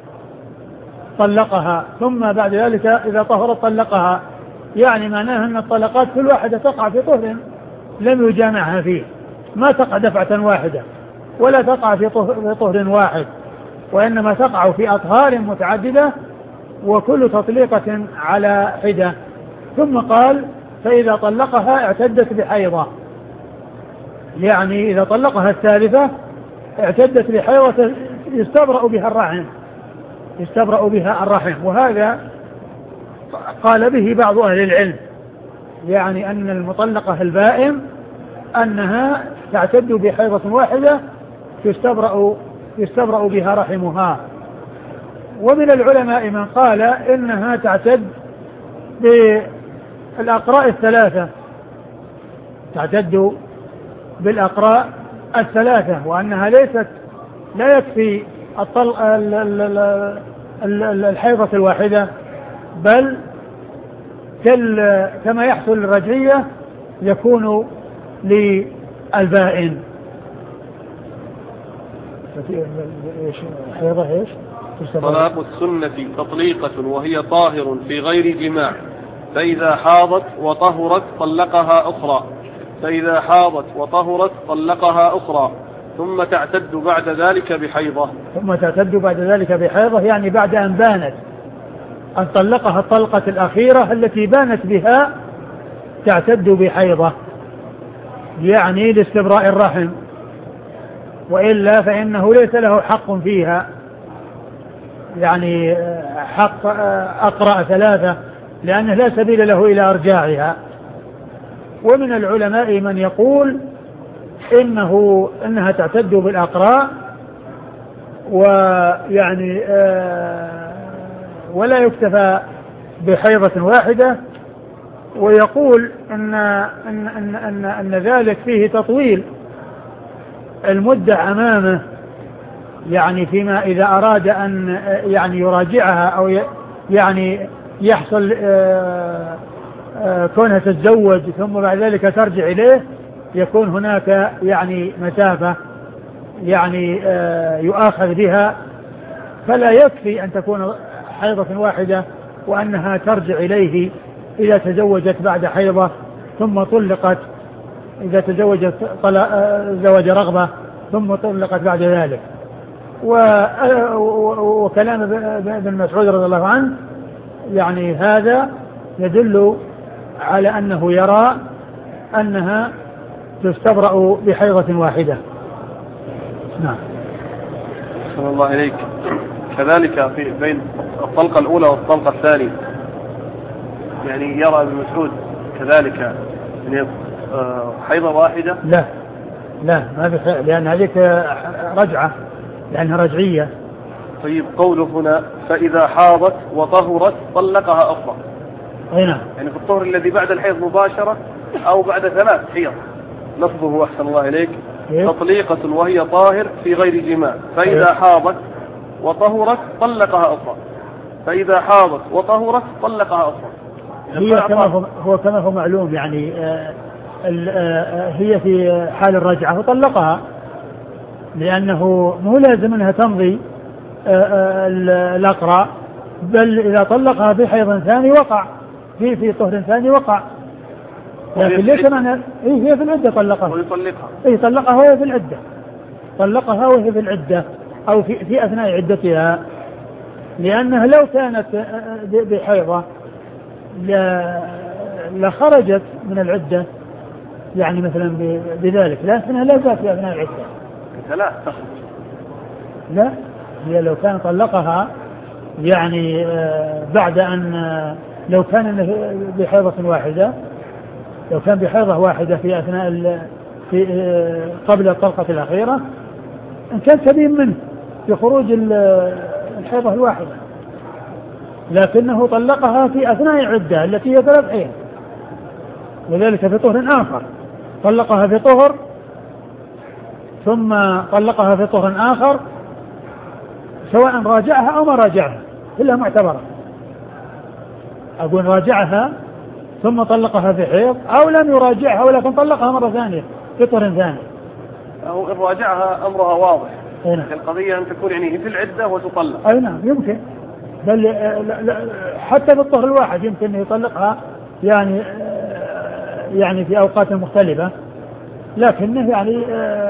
B: طلقها، ثم بعد ذلك إذا طهرت طلقها. يعني معناها أن الطلقات كل واحدة تقع في طهر لم يجامعها فيه، ما تقع دفعة واحدة ولا تقع في طهر واحد، وإنما تقع في أطهار متعددة وكل تطليقة على حدة. ثم قال فإذا طلقها اعتدت بحيضة، يعني إذا طلقها الثالثة اعتدت بحيضة يستبرأ بها الرحم، يستبرأ بها الرحم. وهذا قال به بعض أهل العلم، يعني أن المطلقة البائن أنها تعتد بحيضة واحدة يستبرأ بها رحمها. ومن العلماء من قال إنها تعتد بالأقراء الثلاثة، تعتد بالأقراء الثلاثة، وأنها لا يكفي الحيضة الواحدة، بل كما يحصل للرجعية يكون للبائن. حيضة ايش؟
A: طلاق السنة تطليقة وهي طاهر في غير جماع، فإذا حاضت وطهرت طلقها أخرى، فإذا حاضت وطهرت طلقها أخرى، ثم تعتد بعد ذلك بحيضة.
B: ثم تعتد بعد ذلك بحيضة، يعني بعد أن بانت، أن طلقها الطلقة الأخيرة التي بانت بها تعتد بحيضة، يعني لاستبراء الرحم، وإلا فإنه ليس له حق فيها، يعني حق أقرأ ثلاثة، لأنه لا سبيل له إلى أرجاعها. ومن العلماء من يقول إنها تعتد بالأقراء، ويعني ولا يكتفى بحيضة واحدة، ويقول أن ذلك فيه تطويل المدة أمامه، يعني فيما إذا أراد أن يعني يراجعها أو يعني يحصل كونها تتزوج ثم بعد ذلك ترجع إليه، يكون هناك يعني مسافة يعني يؤاخذ بها، فلا يكفي أن تكون حيضة واحدة وأنها ترجع إليه إذا تزوجت بعد حيضة ثم طلقت، إذا تزوجت زواج رغبة ثم طلقت بعد ذلك. وكلام ابن مسعود رضي الله عنه يعني هذا يدل على أنه يرى أنها تستبرأ بحيضة واحدة. نعم.
A: صلى الله عليك. كذلك في بين الطلقة الأولى والطلقة الثانية، يعني يرى ابن مسعود كذلك يعني حيضة واحدة؟
B: لا ما في، لأن هذيك رجعة، لأنها رجعية.
A: طيب قوله هنا فإذا حاضت وطهرت طلقها أخرى،
B: نعم،
A: يعني في الطهر الذي بعد الحيض مباشرة أو بعد 3 حيض، لفظه أحسن الله إليك تطليقة وهي طاهر في غير جماع، فإذا حاضت وطهرت طلقها أخرى، فإذا حاضت وطهرت طلقها أخرى.
B: هي كما هو معلوم، يعني هي في حال الرجعة فطلقها، لأنه مو لازم أنها تمضي الأقراء، بل إذا طلقها في حيض ثاني وقع في طهر ثاني وقع، لكن ليس معنى هي في العدة طلقها طلقها وهي في العدة، طلقها وهي في العدة أو في أثناء عدتها، لأنها لو كانت بحيضة لخرجت من العدة، يعني مثلا بذلك، لكنها لا زالت في أثناء العدة. لا، هي لو كان طلقها يعني بعد أن لو كان بحيضة واحدة، لو كان بحيضة واحدة في أثناء قبل الطلقة الأخيرة، إن كان سليم منه في خروج الحيضة الواحدة، لكنه طلقها في أثناء العدة التي هي 3 حيض، وذلك في طهر آخر، طلقها في طهر ثم طلقها في طهر آخر، سواء راجعها أو ما راجعها كلها معتبرة. أقول راجعها ثم طلقها في حيض، أو لم يراجعها ولكن طلقها مرة ثانية في طهر ثاني،
A: أو إن راجعها أمرها واضح.
B: نعم.
A: القضية أن تكون يعني في العدة وتطلق.
B: أي نعم يمكن، بل حتى بالطهر الواحد يمكن أن يطلقها يعني في أوقات مختلفة، لكنه يعني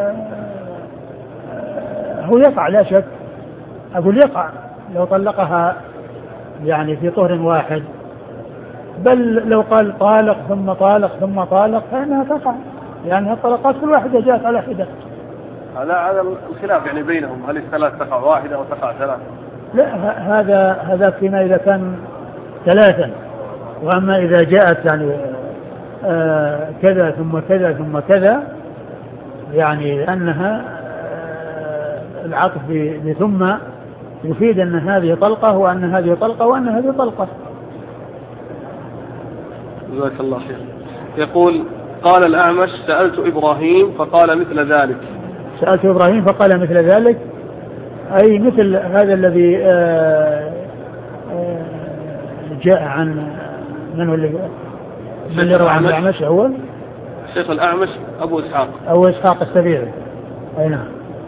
B: هو يقع لا شك، أقول يقع لو طلقها يعني في طهر واحد، بل لو قال طالق ثم طالق ثم طالق فإنها تقع، يعني الطلقات كل واحدة جاءت على حدة.
A: على الخلاف يعني بينهم، هل الثلاث تقع واحدة أو تقع ثلاث؟
B: لا، هذا فيما إذا كان ثلاثا، وأما إذا جاءت يعني كذا ثم كذا ثم كذا، يعني أنها العطف بثم يفيد أن هذه طلقة وأن هذه طلقة وأن هذه طلقة.
A: جزاك الله خير. يقول قال الأعمش سألت إبراهيم فقال مثل ذلك.
B: سألت إبراهيم فقال مثل ذلك، أي مثل هذا الذي جاء عن من اللي روى عن الأعمش؟ هو
A: الشيخ الأعمش أبو إسحاق
B: السبيعي. أي نعم.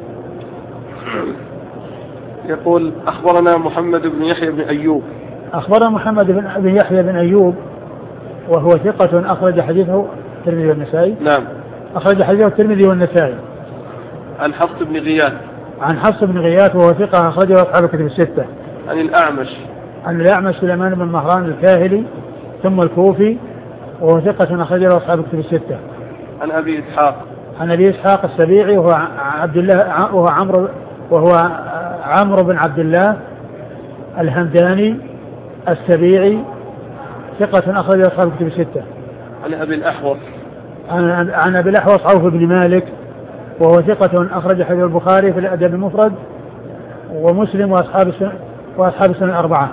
A: يقول أخبرنا محمد بن يحيى بن أيوب.
B: أخبرنا محمد بن يحيى بن أيوب وهو ثقة أخرج حديثه الترمذي والنسائي.
A: نعم.
B: أخرج حديثه الترمذي والنسائي.
A: عن حفص بن غياث.
B: عن حفص بن غياث وهو ثقة أخرجه أصحاب الكتب الستة.
A: عن الأعمش
B: سليمان بن مهران الكاهلي ثم الكوفي وهو ثقة أخرجه أصحاب الكتب الستة.
A: عن أبي إسحاق
B: السبيعي وهو عبد الله وهو عمرو بن عبد الله الهمداني السبيعي ثقة أخرجه أصحاب الكتب الستة. عن أبي الأحوص عوف بن مالك وهو ثقة أخرج حديث البخاري في الأدب المفرد ومسلم وأصحاب السنن الأربعة.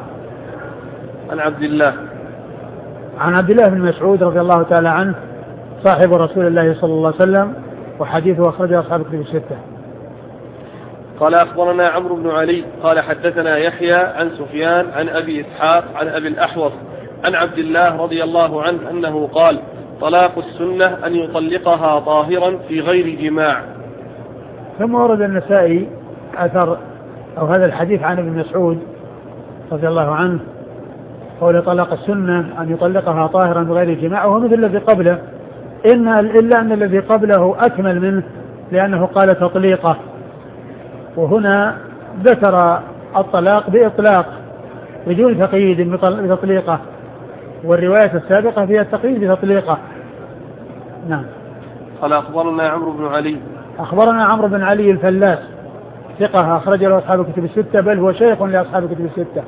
B: عن عبد الله بن مسعود رضي الله تعالى عنه صاحب رسول الله صلى الله عليه وسلم وحديثه أخرجه أصحاب الكتب الستة.
A: قال أخبرنا عمرو بن علي قال حدثنا يحيى عن سفيان عن أبي إسحاق عن أبي الأحوص عن عبد الله رضي الله عنه أنه قال طلاق السنة أن يطلقها طاهرا في غير جماع.
B: ثم ورد النسائي أثر أو هذا الحديث عن ابن مسعود رضي الله عنه قول طلاق السنة أن يطلقها طاهرا بغير جماع، وهو مثل الذي قبله إلا أن الذي قبله أكمل منه لأنه قال تطليقه، وهنا ذكر الطلاق بإطلاق بدون تقييد بتطليقه، والرواية السابقة فيها التقييد بتطليقه. نعم.
A: قال أخبرنا
B: عمرو بن علي الفلاس ثقة أخرج له أصحاب الكتب الستة، بل هو شيخ لأصحاب الكتب الستة.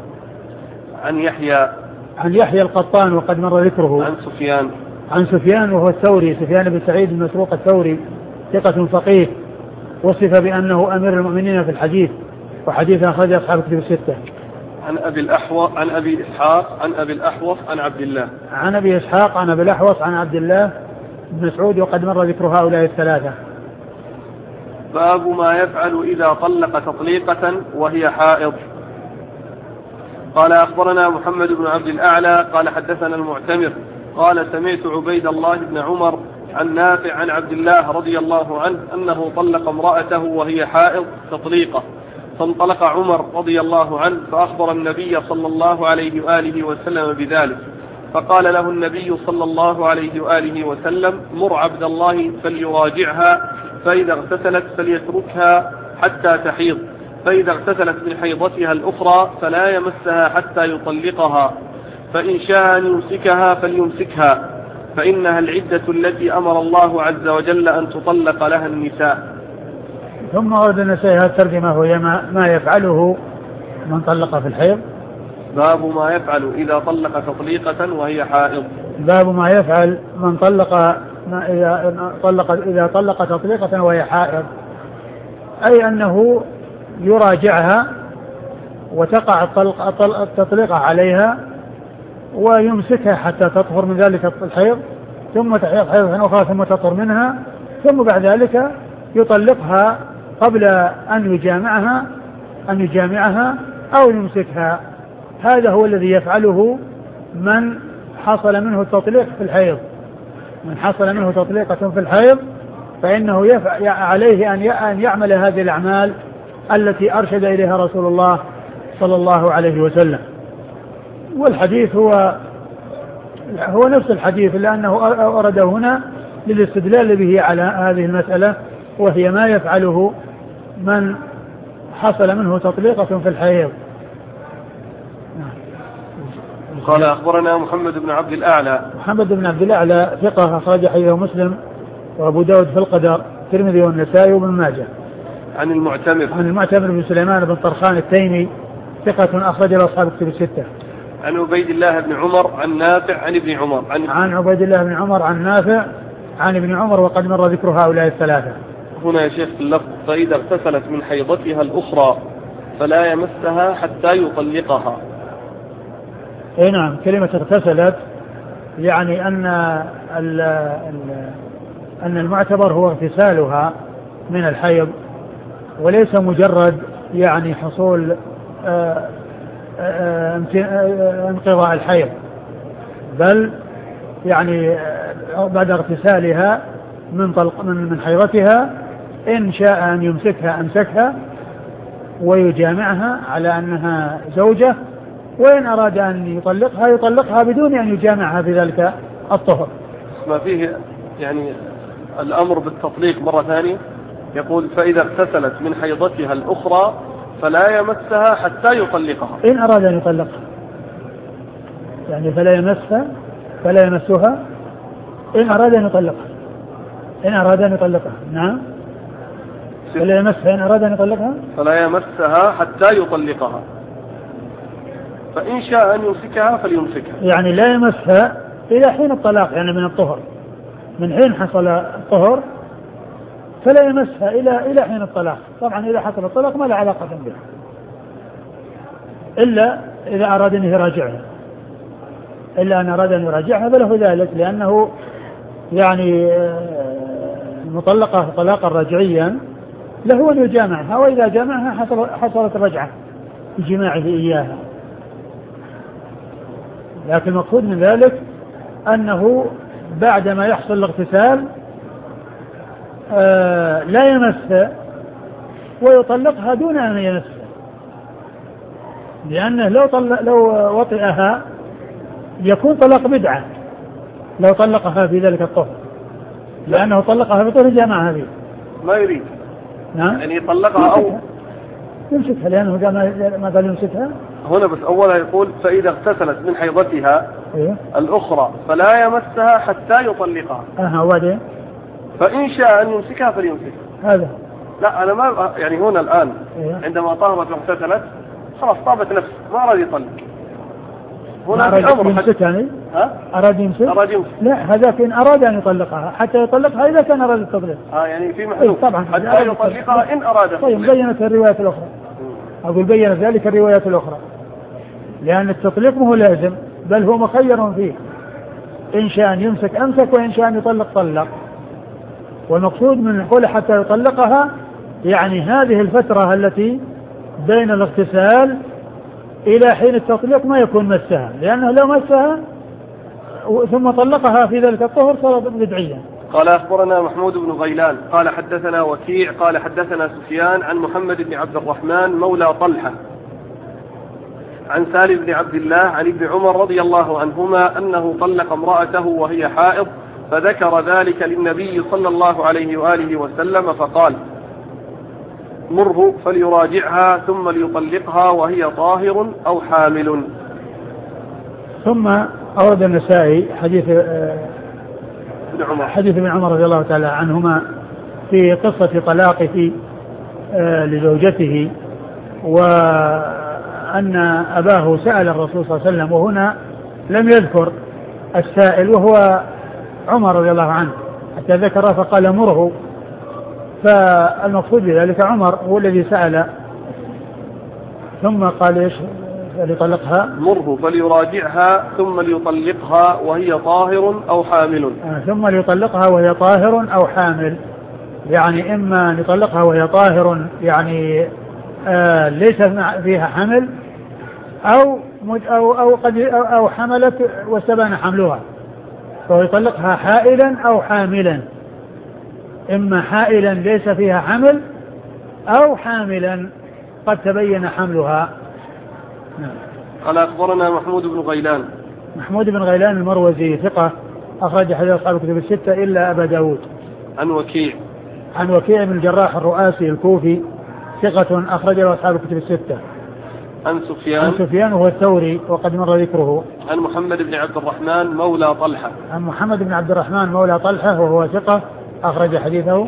B: عن يحيى القطان وقد مر ذكره. عن سفيان وهو الثوري، سفيان بن سعيد بن مسروق الثوري ثقة فقيه وصف بأنه أمير المؤمنين في الحديث، وحديث أخرج أصحاب الكتب الستة.
A: عن أبي إسحاق عن أبي الأحوص عن عبد الله.
B: عن أبي إسحاق عن أبي الأحوص عن عبد الله بن مسعود وقد مر ذكر هؤلاء الثلاثة.
A: باب ما يفعل إذا طلق تطليقة وهي حائض. قال أخبرنا محمد بن عبد الأعلى قال حدثنا المعتمر قال سمعت عبيد الله بن عمر عن نافع عن عبد الله رضي الله عنه أنه طلق امرأته وهي حائض تطليقة، فانطلق عمر رضي الله عنه فأخبر النبي صلى الله عليه وآله وسلم بذلك، فقال له النبي صلى الله عليه وآله وسلم مر عبد الله فليراجعها، فإذا اغتسلت فليتركها حتى تحيض، فإذا اغتسلت من حيضتها الأخرى فلا يمسها حتى يطلقها، فإن شاء أن يمسكها فليمسكها، فإنها العدة التي أمر الله عز وجل أن تطلق لها النساء.
B: ثم ورد النسائي هذه الترجمة وهي ما يفعله من طلق في الحيض.
A: باب ما يفعل إذا طلق تطليقة وهي حائض.
B: باب ما يفعل من إذا طلق تطليقة وهي حائض، أي أنه يراجعها وتقع التطليقة عليها ويمسكها حتى تطهر من ذلك الحيض، ثم تحيض حيضة أخرى ثم تطهر منها، ثم بعد ذلك يطلقها قبل أن يجامعها أو يمسكها. هذا هو الذي يفعله من حصل منه التطليق في الحيض. من حصل منه تطليقة في الحيض فإنه عليه أن يعمل هذه الأعمال التي أرشد إليها رسول الله صلى الله عليه وسلم. والحديث هو نفس الحديث، لأنه أرده هنا للاستدلال به على هذه المسألة، وهي ما يفعله من حصل منه تطليقة في الحيض.
A: قال أخبرنا محمد بن عبد الأعلى.
B: محمد بن عبد الأعلى ثقة أخرج حديثه مسلم وأبو داود في القدر، الترمذي والنسائي وابن ماجه.
A: عن المعتمر
B: بن سليمان بن طرخان التيمي ثقة أخرج له أصحاب الكتب الستة.
A: عن عبيد الله بن عمر عن نافع عن ابن عمر.
B: عن عبيد الله بن عمر عن نافع عن ابن عمر، وقد مر ذكر هؤلاء الثلاثة.
A: هنا يا شيخ في اللفظ: فإذا اغتسلت من حيضتها الأخرى فلا يمسها حتى يطلقها.
B: اي نعم، كلمة اغتسلت يعني أن المعتبر هو اغتسالها من الحيض، وليس مجرد يعني حصول انقضاء الحيض، بل يعني بعد اغتسالها من حيضتها إن شاء أن يمسكها أمسكها ويجامعها على أنها زوجة، وإن أراد أن يطلقها بدون أن يجامعها في ذلك الطهر.
A: ما فيه يعني الأمر بالتطليق مرة ثانية، يقول: فإذا اغتسلت من حيضتها الأخرى فلا يمسها حتى يطلقها.
B: إن أراد أن يطلقها يعني فلا يمسها إن أراد أن يطلقها. نعم، فلا يمسها إن أراد أن يطلقها.
A: فلا يمسها حتى يطلقها، فإن شاء أن يمسكها فليمسكها.
B: يعني لا يمسها إلى حين الطلاق، يعني من الطهر، من حين حصل الطهر فلا يمسها إلى حين الطلاق. طبعا إذا حصل الطلاق ما له علاقة به، إلا إذا أراد أن يراجعها فله ذلك، لأنه يعني المطلقة طلاقا رجعيا له أن يجامعها، وإذا جامعها حصلت رجعة بجماعه إياها. لكن المقصود من ذلك أنه بعدما يحصل الاغتسال لا يمسها ويطلقها دون أن يمسها، لأنه لو وطئها يكون طلاق بدعة لو طلقها في ذلك الطهر، لأنه طلقها في طهر جامعها فيه.
A: ما يريد.
B: نعم،
A: يعني يطلقها أو
B: يمسكها، لأنه ما قال يمسكها
A: هنا، بس أولها يقول: فإذا اغتسلت من حيضتها الأخرى فلا يمسها حتى يطلقها.
B: وبعدين
A: فإن شاء أن يمسكها فليمسكها.
B: هذا
A: لا، أنا ما يعني هنا الآن عندما طهرت واغتسلت خلاص طابت نفسه، ما أراد يطلق. هنا
B: أراد يمسك يعني؟ أراد يمسك؟ لا، هذاك إن أراد أن يطلقها حتى يطلقها إذا كان أراد التطليق.
A: يعني في محلول
B: طبعا
A: حتى يطلقها إن أراد.
B: طيب، بينت الروايات الأخرى. أقول بينت ذلك الروايات الأخرى، لأن التطليق مو لازم، بل هو مخير فيه، إن شاء أن يمسك أمسك، وإن شاء أن يطلق طلق. والمقصود من قوله حتى يطلقها يعني هذه الفترة التي بين الاغتسال إلى حين التطليق ما يكون مسها، لأنه لو مسها ثم طلقها في ذلك الطهر صارت بدعية.
A: قال أخبرنا محمود بن غيلان قال حدثنا وكيع قال حدثنا سفيان عن محمد بن عبد الرحمن مولى طلحة عن سالم بن عبد الله عن ابن عمر رضي الله عنهما أنه طلق امرأته وهي حائض، فذكر ذلك للنبي صلى الله عليه وآله وسلم فقال: مره فليراجعها ثم ليطلقها وهي طاهر أو حامل.
B: ثم أورد النسائي حديث ابن عمر رضي الله تعالى عنهما في قصة طلاقه لزوجته، وأن أباه سأل الرسول صلى الله عليه وسلم، وهنا لم يذكر السائل وهو عمر رضي الله عنه حتى ذكر فقال: مره. فالمقصود بذلك عمر هو الذي سأل، ثم قال: ايش؟ فليطلقها.
A: مره فليراجعها ثم ليطلقها وهي طاهر أو حامل.
B: ثم ليطلقها وهي طاهر أو حامل، يعني إما يطلقها وهي طاهر يعني ليس فيها حمل، أو حملت واستبان حملها، فهو يطلقها حائلا أو حاملا. إما حائلا ليس فيها حمل أو حاملا قد تبين حملها.
A: قال أخبرنا محمود بن غيلان.
B: محمود بن غيلان المروزي ثقة أخرج حديث أصحاب الكتب الستة إلا أبا داود.
A: عن وكيع.
B: عن وكيع بن الجراح الرؤاسي الكوفي ثقة أخرج له أصحاب الكتب الستة.
A: عن
B: سفيان وهو الثوري وقد مر ذكره.
A: عن محمد بن عبد الرحمن مولى طلحة.
B: عن محمد بن عبد الرحمن مولى طلحة وهو ثقة أخرج حديثه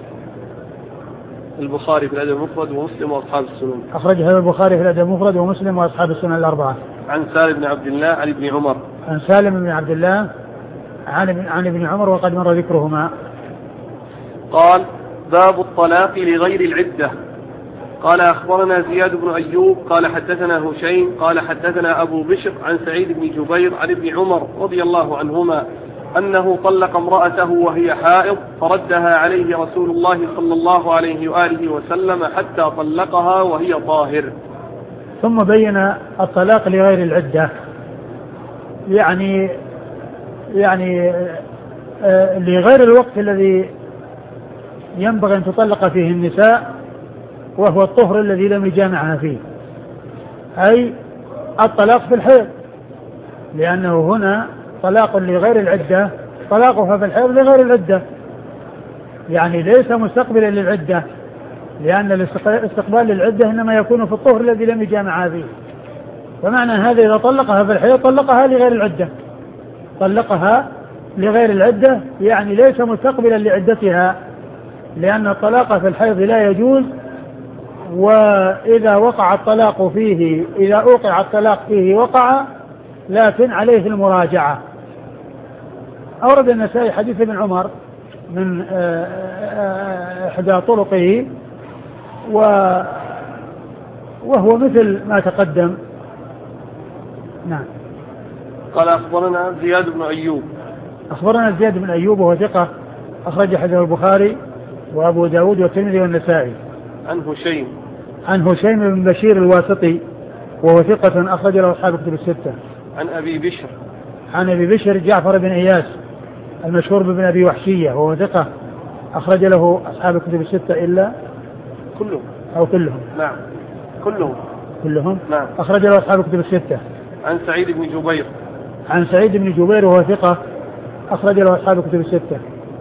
A: البخاري في الأدب المفرد ومسلم وأصحاب السنن.
B: أخرجه البخاري في الأدب المفرد ومسلم وأصحاب السنن الأربعة.
A: عن سالم بن عبد الله عن ابن عمر.
B: عن سالم بن عبد الله عن ابن عمر وقد مر ذكرهما.
A: قال باب الطلاق لغير العدة. قال أخبرنا زياد بن أيوب قال حدثنا هشيم قال حدثنا أبو بشر عن سعيد بن جبير عن ابن عمر رضي الله عنهما أنه طلق امرأته وهي حائض فردها عليه رسول الله صلى الله عليه وآله وسلم حتى طلقها وهي طاهر.
B: ثم بين الطلاق لغير العدة يعني لغير الوقت الذي ينبغي أن تطلق فيه النساء وهو الطهر الذي لم يجامعها فيه، أي الطلاق في الحيض، لأنه هنا طلاق لغير العدة طلاقها في الحيض لغير العدة، يعني ليس مستقبلا للعدة، لأن الاستقبال للعدة إنما يكون في الطهر الذي لم يجامعها فيه. فمعنى هذا إذا طلقها في الحيض طلقها لغير العدة، طلقها لغير العدة يعني ليس مستقبلا لعدتها، لأن الطلاق في الحيض لا يجوز، وإذا وقع الطلاق فيه إذا أوقع الطلاق فيه وقع، لكن عليه المراجعة. أورد النسائي حديث ابن عمر من إحدى طرقه وهو مثل ما تقدم. نعم.
A: قال أخبرنا زياد بن أيوب.
B: أخبرنا زياد بن أيوب وهو ثقة أخرج حديث البخاري وأبو داود والترمذي والنسائي. عن هشيم بن بشير الواسطي وهو ثقة أخرج له أصحاب الكتب الستة. عن أبي بشر جعفر بن إياس المشهور بن أبي وحشية وهو ثقة أخرج له أصحاب الكتب الستة إلا كلهم.
A: نعم
B: كلهم.
A: نعم.
B: أخرج له أصحاب الكتب الستة. عن سعيد بن جبير وهو ثقة أخرج له أصحاب الكتب الستة.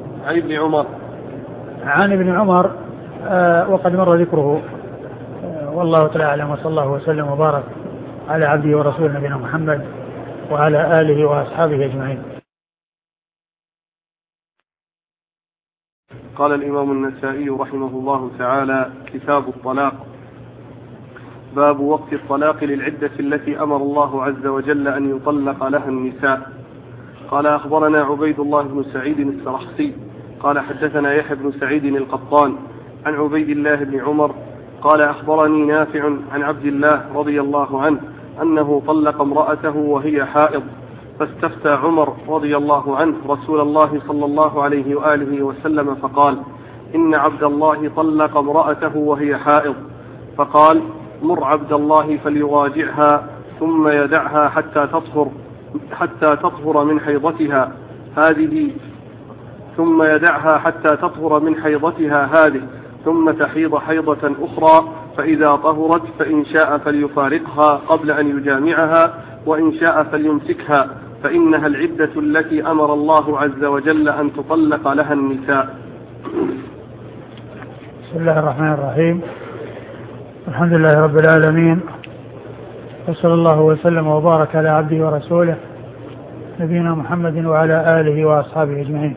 B: عن ابن عمر وقد مر ذكره. والله تعالى أعلم، وصلى الله وسلم وبارك على عبده ورسوله نبينا محمد وعلى آله وأصحابه أجمعين.
A: قال الإمام النسائي رحمه الله تعالى: كتاب الطلاق. باب وقت الطلاق للعدة التي أمر الله عز وجل أن يطلق لها النساء. قال أخبرنا عبيد الله بن سعيد السرخسي قال حدثنا يحيى بن سعيد القطان عن عبيد الله بن عمر قال أخبرني نافع عن عبد الله رضي الله عنه أنه طلق امرأته وهي حائض، فاستفتى عمر رضي الله عنه رسول الله صلى الله عليه وآله وسلم فقال: إن عبد الله طلق امرأته وهي حائض، فقال: مر عبد الله فليراجعها ثم يدعها حتى تطهر من حيضتها هذه ثم تحيض حيضة أخرى، فإذا طهرت فإن شاء فليفارقها قبل أن يجامعها، وإن شاء فليمسكها، فإنها العدة التي أمر الله عز وجل أن تطلق لها النساء.
B: بسم الله الرحمن الرحيم. الحمد لله رب العالمين، وصلى الله وسلم وبارك على عبده ورسوله نبينا محمد وعلى آله وأصحابه أجمعين.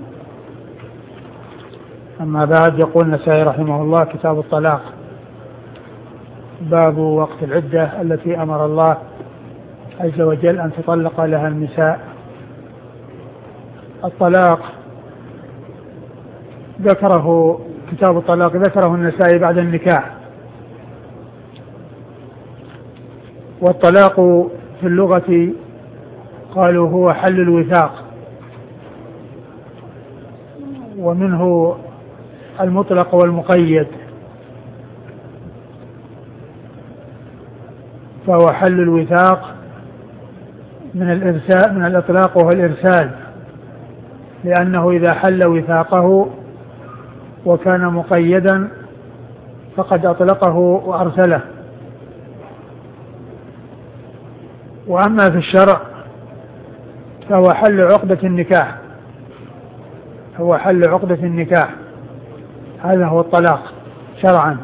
B: أما بعد، يقول النسائي رحمه الله: كتاب الطلاق. باب وقت العدة التي أمر الله عز وجل أن تطلق لها النساء. الطلاق ذكره كتاب الطلاق ذكره النسائي بعد النكاح. والطلاق في اللغة قالوا هو حل الوثاق، ومنه المطلق والمقيد، فهو حل الوثاق من الإطلاق وهو الإرسال، لأنه إذا حل وثاقه وكان مقيدا فقد أطلقه وأرسله. وأما في الشرع فهو حل عقدة النكاح، هو حل عقدة النكاح، هذا هو الطلاق شرعا.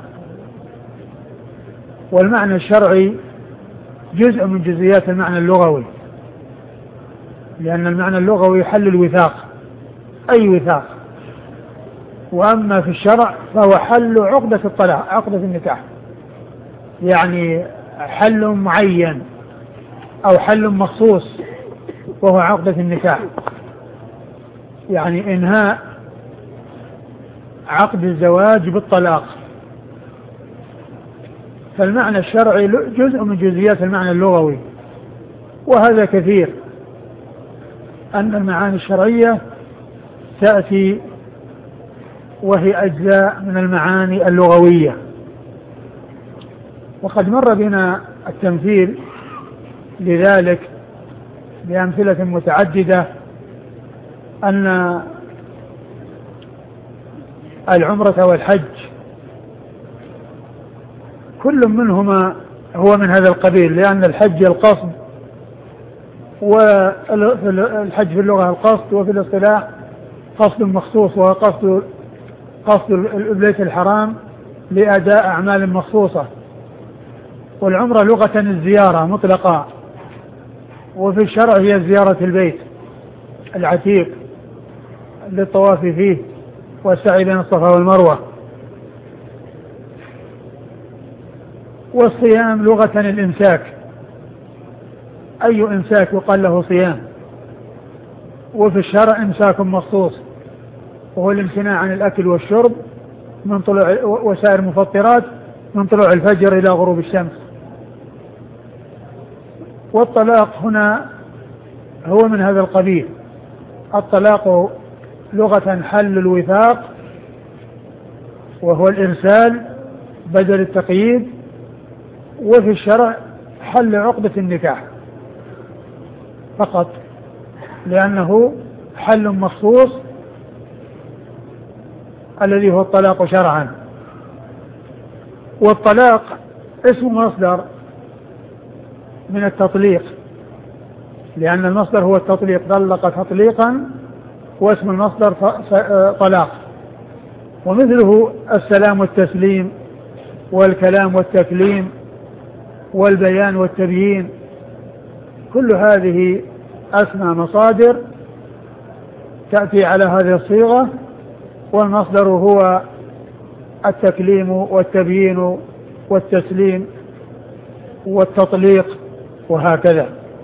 B: والمعنى الشرعي جزء من جزئيات المعنى اللغوي، لأن المعنى اللغوي يحل الوثاق، أي وثاق. وأما في الشرع فهو حل عقدة الطلاق، عقدة النكاح، يعني حل معين أو حل مخصوص، وهو عقدة النكاح، يعني إنهاء عقد الزواج بالطلاق. فالمعنى الشرعي جزء من جزئيات المعنى اللغوي، وهذا كثير، أن المعاني الشرعية تأتي وهي أجزاء من المعاني اللغوية. وقد مر بنا التمثيل لذلك بأمثلة متعددة، أن العمرة والحج كل منهما هو من هذا القبيل، لأن الحج القصد، والحج في اللغة القصد، وفي الاصطلاح قصد مخصوص، وهو قصد البيت الحرام لأداء أعمال مخصوصة. والعمرة لغة الزيارة مطلقة، وفي الشرع هي زيارة البيت العتيق للطواف فيه والسعي بين الصفا والمروة. والصيام لغة الإمساك، أي إمساك يقال له صيام. وفي الشرع إمساك مخصوص، وهو الامتناع عن الأكل والشرب من طلوع وسائر المفطرات من طلوع الفجر إلى غروب الشمس. والطلاق هنا هو من هذا القبيل، الطلاق لغة حل الوثاق، وهو الإرسال بدل التقييد. وفي الشرع حل عقدة النكاح فقط، لأنه حل مخصوص الذي هو الطلاق شرعا. والطلاق اسم مصدر من التطليق، لأن المصدر هو التطليق، طلق تطليقا، واسم المصدر طلاق. ومثله السلام والتسليم والكلام والتكليم والبيان والتبيين، كل هذه أسمى مصادر تأتي على هذه الصيغة، والمصدر هو التكليم والتبيين والتسليم والتطليق وهكذا.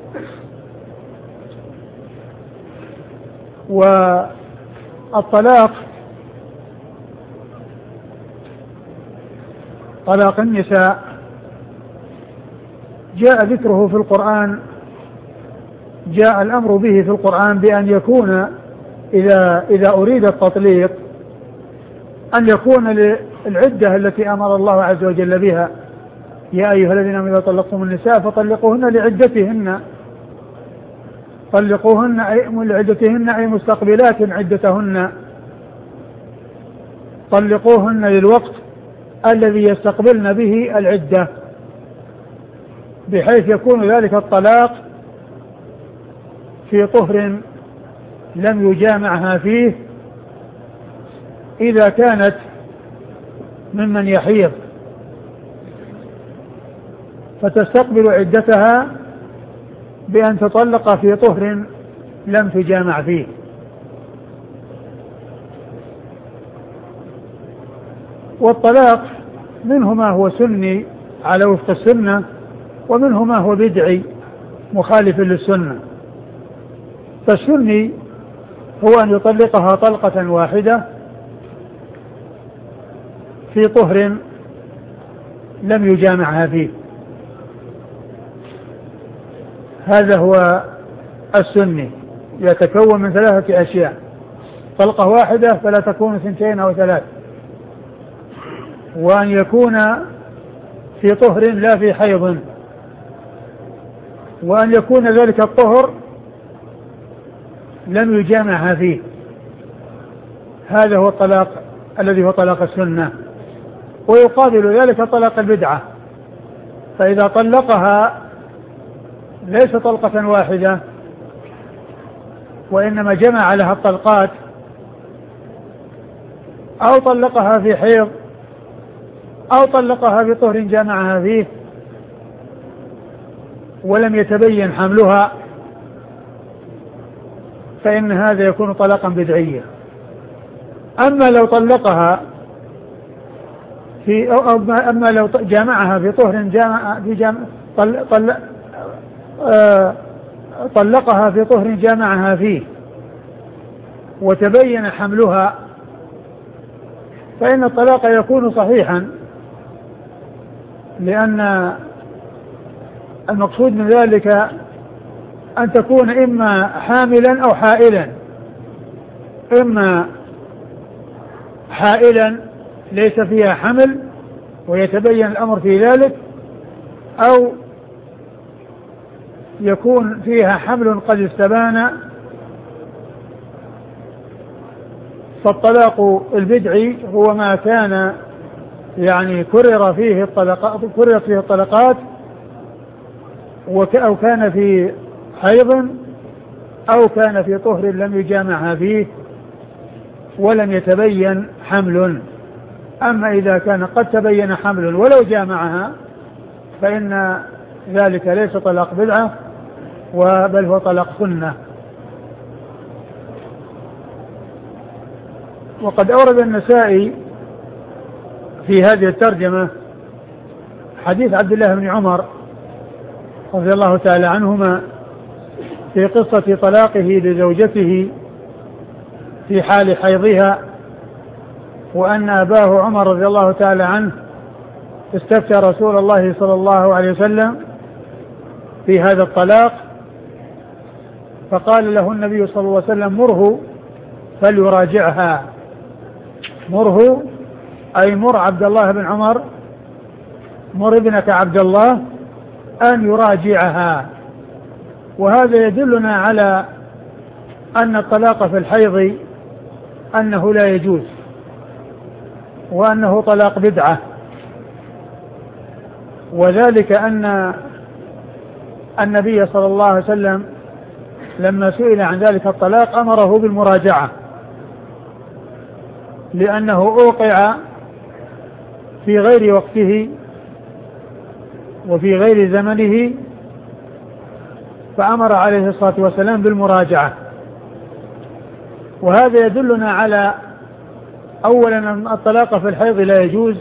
B: والطلاق طلاق النساء جاء ذكره في القرآن، جاء الأمر به في القرآن بأن يكون إذا أريد التطليق أن يكون للعدة التي أمر الله عز وجل بها. يا أيها الذين آمنوا إذا طلقتم النساء فطلقوهن لعدتهن، طلقوهن لعدتهن أي مستقبلات عدتهن، طلقوهن للوقت الذي يستقبلن به العدة، بحيث يكون ذلك الطلاق في طهر لم يجامعها فيه، إذا كانت ممن يحيض فتستقبل عدتها بأن تطلق في طهر لم تجامع فيه. والطلاق منه ما هو سني على وفق السنة، ومنه ما هو بدعي مخالف للسنة. فالسني هو أن يطلقها طلقة واحدة في طهر لم يجامعها فيه، هذا هو السني، يتكون من 3 أشياء: طلقة واحدة فلا تكون 2 أو 3، وأن يكون في طهر لا في حيض، وأن يكون ذلك الطهر لم يجامعها فيه. هذا هو الطلاق الذي هو طلاق السنة، ويقابل ذلك طلاق البدعة. فإذا طلقها ليس طلقة واحدة وإنما جمع لها الطلقات، أو طلقها في حيض، أو طلقها في طهر جامعها فيه ولم يتبين حملها، فإن هذا يكون طلاقا بدعيا. أما لو طلقها في أما لو جامعها في طهر طلقها في طهر جامعها فيه وتبين حملها، فإن الطلاق يكون صحيحا، لأن المقصود من ذلك أن تكون إما حاملا أو حائلا، إما حائلا ليس فيها حمل ويتبين الأمر في ذلك، أو يكون فيها حمل قد استبان. فالطلاق البدعي هو ما كان يعني كررت فيه الطلقات أو كان في حيض أو كان في طهر لم يجامعها فيه ولم يتبين حمل. أما إذا كان قد تبين حمل ولو جامعها فإن ذلك ليس طلاق بدعة بل هو طلاق سنة. وقد أورد النسائي في هذه الترجمة حديث عبد الله بن عمر رضي الله تعالى عنهما في قصة طلاقه لزوجته في حال حيضها، وأن أباه عمر رضي الله تعالى عنه استفتى رسول الله صلى الله عليه وسلم في هذا الطلاق، فقال له النبي صلى الله عليه وسلم: مره فليراجعها. مره أي مر عبد الله بن عمر، مر ابنك عبد الله أن يراجعها. وهذا يدلنا على أن الطلاق في الحيض أنه لا يجوز، وأنه طلاق بدعة، وذلك أن النبي صلى الله عليه وسلم لما سئل عن ذلك الطلاق أمره بالمراجعة، لأنه أوقع في غير وقته وفي غير زمنه، فأمر عليه الصلاة والسلام بالمراجعة. وهذا يدلنا على أولا أن الطلاق في الحيض لا يجوز،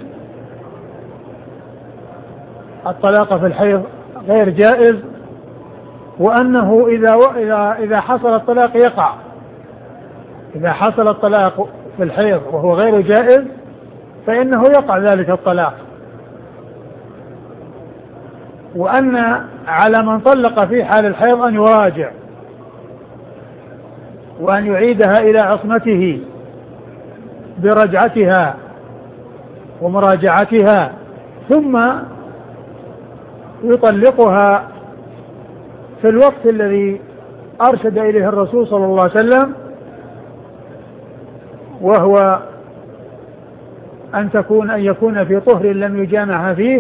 B: الطلاق في الحيض غير جائز، وأنه إذا حصل الطلاق يقع، إذا حصل الطلاق في الحيض وهو غير جائز فإنه يقع ذلك الطلاق، وأن على من طلق في حال الحيض أن يراجع وأن يعيدها إلى عصمته برجعتها ومراجعتها، ثم يطلقها في الوقت الذي أرشد إليه الرسول صلى الله عليه وسلم، وهو أن يكون في طهر لم يجامعها فيه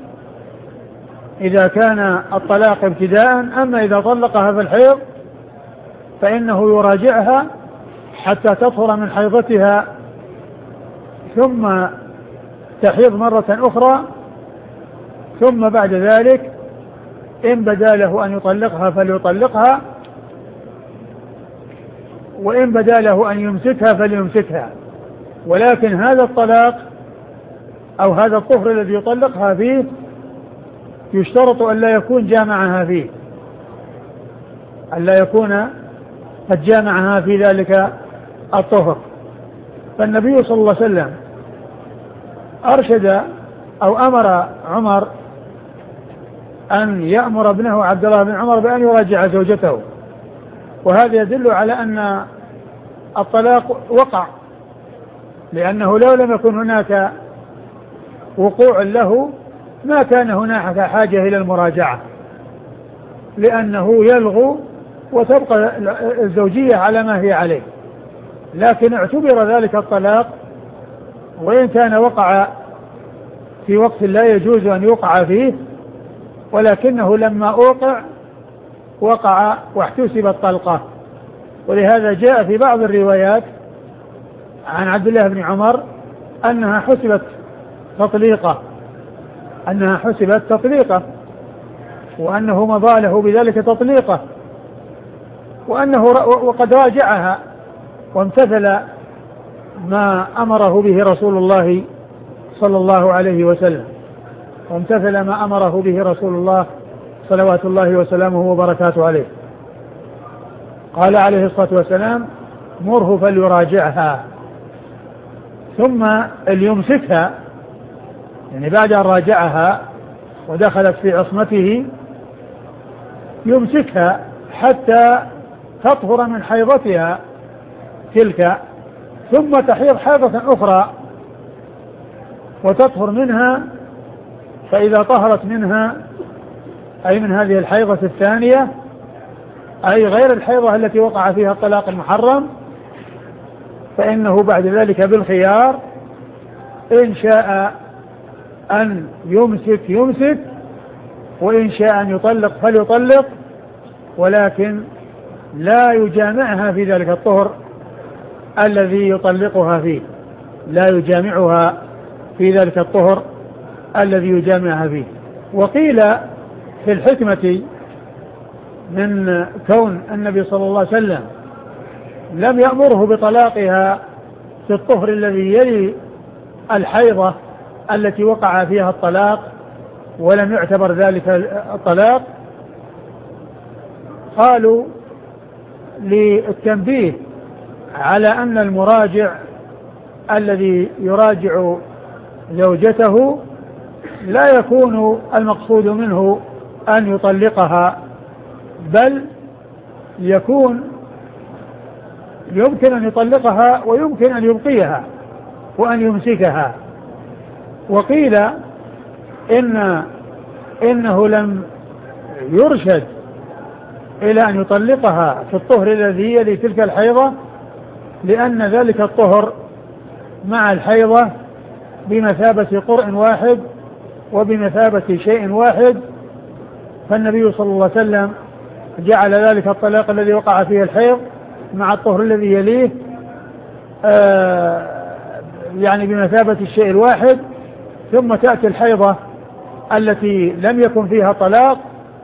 B: إذا كان الطلاق ابتداء. أما إذا طلقها في الحيض فإنه يراجعها حتى تطهر من حيضتها ثم تحيض مرة أخرى، ثم بعد ذلك إن بدا له أن يطلقها فليطلقها، وإن بدا له أن يمسكها فليمسكها. ولكن هذا الطلاق أو هذا الطهر الذي يطلقها فيه يشترط أن لا يكون جامعها فيه، أن لا يكون قد جامعها في ذلك الطهر. فالنبي صلى الله عليه وسلم أرشد أو أمر عمر أن يأمر ابنه عبد الله بن عمر بأن يراجع زوجته، وهذا يدل على أن الطلاق وقع، لأنه لو لم يكن هناك وقوع له ما كان هناك حاجة إلى المراجعة، لأنه يلغو وتبقى الزوجية على ما هي عليه. لكن اعتبر ذلك الطلاق وإن كان وقع في وقت لا يجوز أن يوقع فيه، ولكنه لما وقع واحتسبت طلقة. ولهذا جاء في بعض الروايات عن عبد الله بن عمر أنها حسبت تطليقة، وأنه مضى له بذلك تطليقة، وقد راجعها وامتثل ما أمره به رسول الله صلى الله عليه وسلم، صلوات الله وسلامه وبركاته عليه. قال عليه الصلاة والسلام: مره فليراجعها، ثم ليمسكها، يعني بعد أن راجعها ودخلت في عصمته يمسكها حتى تطهر من حيضتها تلك، ثم تحيض حيضة أخرى وتطهر منها. فإذا طهرت منها، أي من هذه الحيضة الثانية، أي غير الحيضة التي وقع فيها الطلاق المحرم، فإنه بعد ذلك بالخيار، إن شاء أن يمسك، وإن شاء أن يطلق فليطلق، ولكن لا يجامعها في ذلك الطهر الذي يطلقها فيه، لا يجامعها في ذلك الطهر الذي يجامعها فيه. وقيل في الحكمة من كون النبي صلى الله عليه وسلم لم يأمره بطلاقها في الطهر الذي يلي الحيضة التي وقع فيها الطلاق ولم يعتبر ذلك الطلاق، قالوا للتنبيه على أن المراجع الذي يراجع زوجته لا يكون المقصود منه أن يطلقها، بل يمكن أن يطلقها ويمكن أن يبقيها وأن يمسكها. وقيل إنه لم يرشد إلى أن يطلقها في الطهر الذي يلي تلك الحيضة، لأن ذلك الطهر مع الحيضة بمثابة قرء واحد وبمثابة شيء واحد، فالنبي صلى الله عليه وسلم جعل ذلك الطلاق الذي وقع فيه الحيض مع الطهر الذي يليه يعني بمثابة الشيء الواحد، ثم تأتي الحيضة التي لم يكن فيها طلاق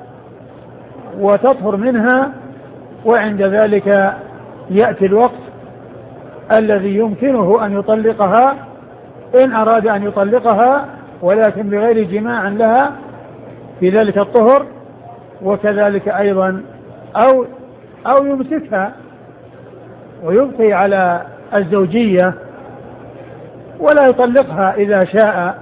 B: وتطهر منها، وعند ذلك يأتي الوقت الذي يمكنه أن يطلقها إن أراد أن يطلقها، ولكن بغير جماع لها في ذلك الطهر، وكذلك أيضا أو يمسكها ويبقي على الزوجية ولا يطلقها إذا شاء.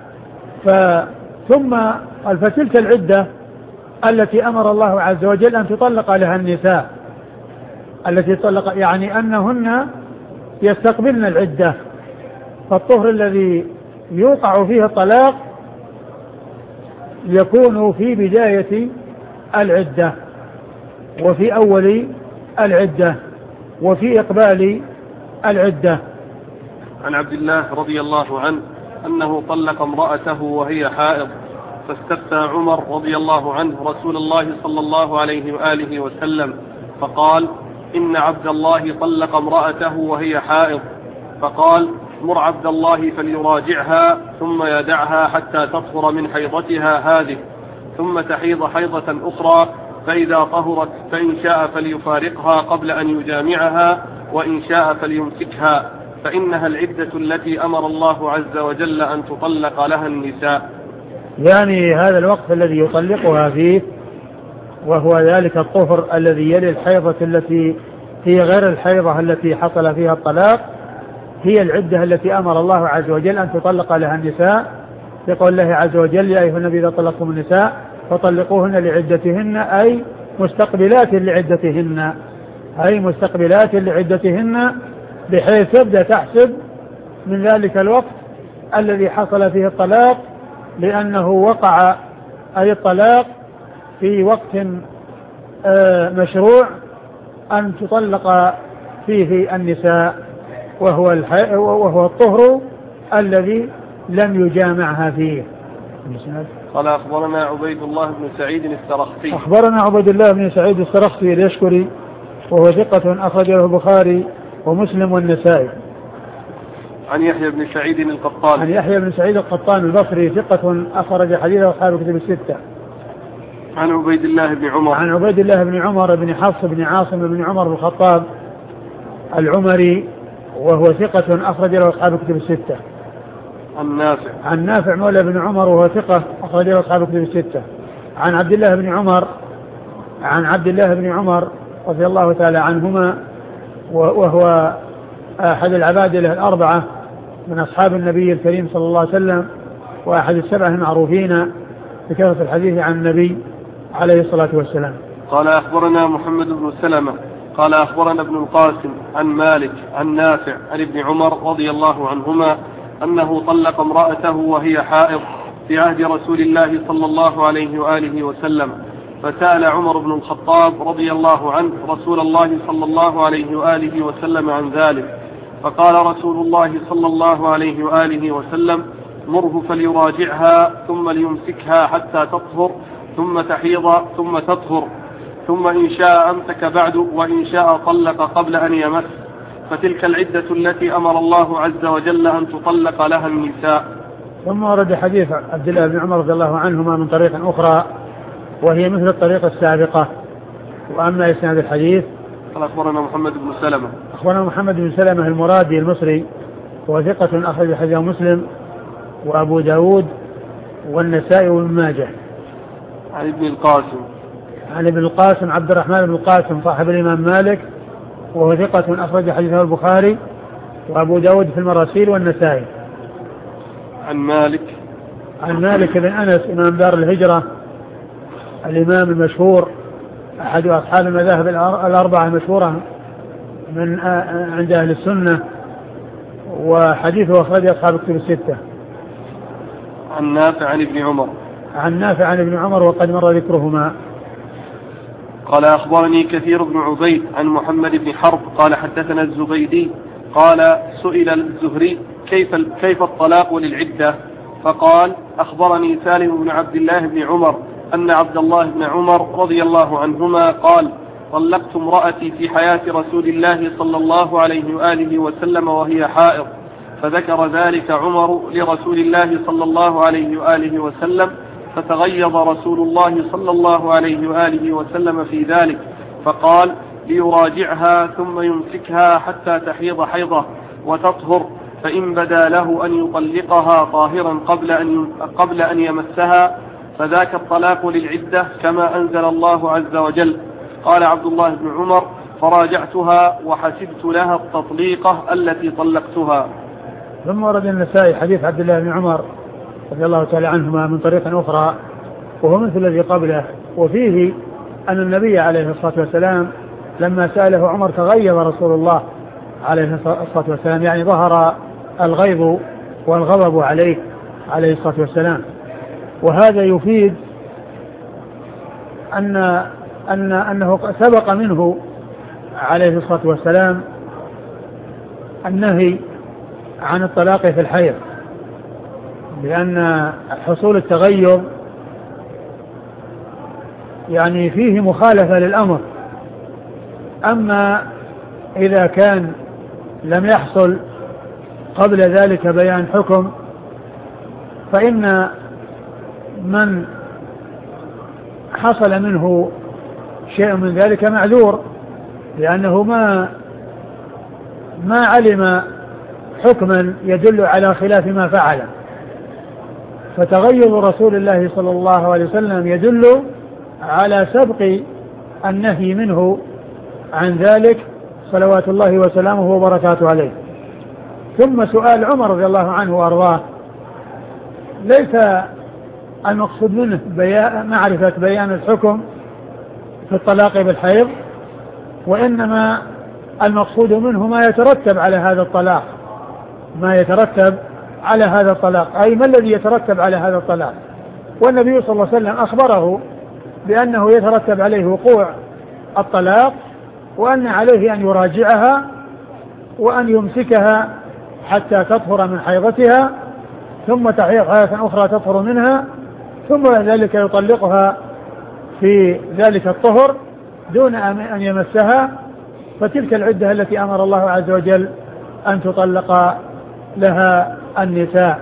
B: فتلك العدة التي أمر الله عز وجل أن تطلق لها النساء، التي طلق يعني أنهن يستقبلن العدة، فالطهر الذي يوقع فيه الطلاق يكون في بداية العدة وفي أول العدة وفي إقبال العدة.
A: عن عبد الله رضي الله عنه أنه طلق امرأته وهي حائض، فاستفتى عمر رضي الله عنه رسول الله صلى الله عليه وآله وسلم فقال: إن عبد الله طلق امرأته وهي حائض، فقال: مر عبد الله فليراجعها ثم يدعها حتى تطهر من حيضتها هذه، ثم تحيض حيضة أخرى، فإذا طهرت فإن شاء فليفارقها قبل أن يجامعها، وإن شاء فليمسكها، فإنها العدة التي أمر الله عز وجل أن تطلق لها النساء.
B: يعني هذا الوقت الذي يطلقها فيه، وهو ذلك الطهر الذي يلي الحيضة التي هي غير الحيضة التي حصل فيها الطلاق، هي العدة التي أمر الله عز وجل أن تطلق لها النساء، يقول الله عز وجل: يا أيها النبي إذا طلقتم النساء فطلقوهن لعدتهن، أي مستقبلات لعدتهن، بحيث تبدأ تحسب من ذلك الوقت الذي حصل فيه الطلاق، لأنه وقع أي الطلاق في وقت مشروع أن تطلق فيه النساء، وهو الطهر الذي لم يجامعها فيه.
A: قال أخبرنا عبيد الله بن سعيد السرخسي.
B: أخبرنا عبيد الله بن سعيد السرخسي اليشكري وهو ثقة أخرجه البخاري ومسلم والنسائي.
A: عن يحيى بن سعيد القطان.
B: عن يحيى بن سعيد القطان البصري ثقة أخرج حديثه أصحاب الكتب الستة.
A: عن عبيد الله بن عمر.
B: عن عبيد الله بن عمر بن حفص بن عاصم بن عمر بن الخطاب العمري وهو ثقة أخرج له أصحاب الكتب الستة.
A: عن نافع.
B: عن نافع مولى بن عمر وهو ثقة أخرج له أصحاب الكتب الستة. عن عبد الله بن عمر عن عبد الله بن عمر رضي الله تعالى عنهما وهو أحد العبادلة الأربعة من أصحاب النبي الكريم صلى الله عليه وسلم وأحد السبعة المعروفين بكثرة الحديث عن النبي عليه الصلاة والسلام.
A: قال أخبرنا محمد بن سلمة قال أخبرنا ابن القاسم عن مالك عن نافع عن ابن عمر رضي الله عنهما أنه طلق امرأته وهي حائض في عهد رسول الله صلى الله عليه وآله وسلم، فسأل عمر بن الخطاب رضي الله عنه رسول الله صلى الله عليه وآله وسلم عن ذلك، فقال رسول الله صلى الله عليه وآله وسلم: مره فليراجعها ثم ليمسكها حتى تطهر ثم تحيض ثم تطهر، ثم إن شاء أمسك بعد وإن شاء طلق قبل أن يمس، فتلك العدة التي أمر الله عز وجل أن تطلق لها النساء.
B: ثم ورد حديث عبد الله بن عمر رضي الله عنهما من طريق أخرى وهي مثل الطريقة السابقة. وأما إسناد الحديث
A: قال أخبرنا محمد بن سلمة.
B: أخبرنا محمد بن سلمة المرادي المصري وهو ثقة أخرج حديثه مسلم وأبو داود والنسائي وابن ماجه.
A: عن ابن القاسم.
B: عن ابن القاسم عبد الرحمن بن القاسم صاحب الإمام مالك وهو ثقة أخرج حديثه البخاري وأبو داود في المراسيل والنسائي.
A: عن مالك.
B: عن مالك بن أنس إمام دار الهجرة الإمام المشهور أحد أصحاب المذاهب الأربعة المشهورة من عند أهل السنة، وحديثه أخرج أصحاب الكتب الستة.
A: عن نافع عن ابن عمر.
B: عن نافع عن ابن عمر وقد مر ذكرهما.
A: قال أخبرني كثير بن عبيد عن محمد بن حرب قال حدثنا الزبيدي قال سئل الزهري كيف الطلاق للعدة، فقال: أخبرني سالم بن عبد الله بن عمر أن عبد الله بن عمر رضي الله عنهما قال: طلقت امرأتي في حياة رسول الله صلى الله عليه وآله وسلم وهي حائض، فذكر ذلك عمر لرسول الله صلى الله عليه وآله وسلم، فتغيظ رسول الله صلى الله عليه وآله وسلم في ذلك، فقال: ليراجعها ثم يمسكها حتى تحيض حيضة وتطهر، فإن بدا له أن يطلقها طاهرا قبل أن يمسها فذاك الطلاق للعدة كما أنزل الله عز وجل. قال عبد الله بن عمر: فراجعتها وحسبت لها التطليقة التي طلقتها.
B: ثم ورد النسائي حديث عبد الله بن عمر رضي الله تعالى عنهما من طريق أخرى وهو مثل الذي قبله، وفيه أن النبي عليه الصلاة والسلام لما سأله عمر تغيظ رسول الله عليه الصلاة والسلام، يعني ظهر الغيظ والغضب عليه الصلاة والسلام. وهذا يفيد أنه سبق منه عليه الصلاة والسلام النهي عن الطلاق في الحيض، لأن حصول التغير يعني فيه مخالفة للأمر. أما إذا كان لم يحصل قبل ذلك بيان حكم فإن من حصل منه شيء من ذلك معذور، لأنه ما علم حكما يدل على خلاف ما فعل. فتغيظ رسول الله صلى الله عليه وسلم يدل على سبق النهي منه عن ذلك صلوات الله وسلامه وبركاته عليه. ثم سؤال عمر رضي الله عنه وأرضاه ليس المقصود منه معرفة بيان الحكم في الطلاق بالحيض، وإنما المقصود منه ما يترتب على هذا الطلاق، أي ما الذي يترتب على هذا الطلاق. والنبي صلى الله عليه وسلم أخبره بأنه يترتب عليه وقوع الطلاق، وأن عليه أن يراجعها وأن يمسكها حتى تطهر من حيضتها ثم تحيض حيضة أخرى تطهر منها ثم ذلك يطلقها في ذلك الطهر دون أن يمسها، فتلك العدة التي أمر الله عز وجل أن تطلق لها النساء.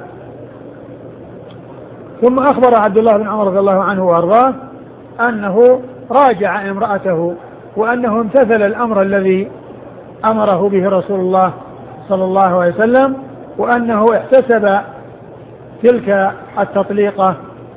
B: ثم أخبر عبد الله بن عمر رضي الله عنه وأرضاه أنه راجع امرأته وأنه امتثل الأمر الذي أمره به رسول الله صلى الله عليه وسلم، وأنه احتسب تلك التطليقة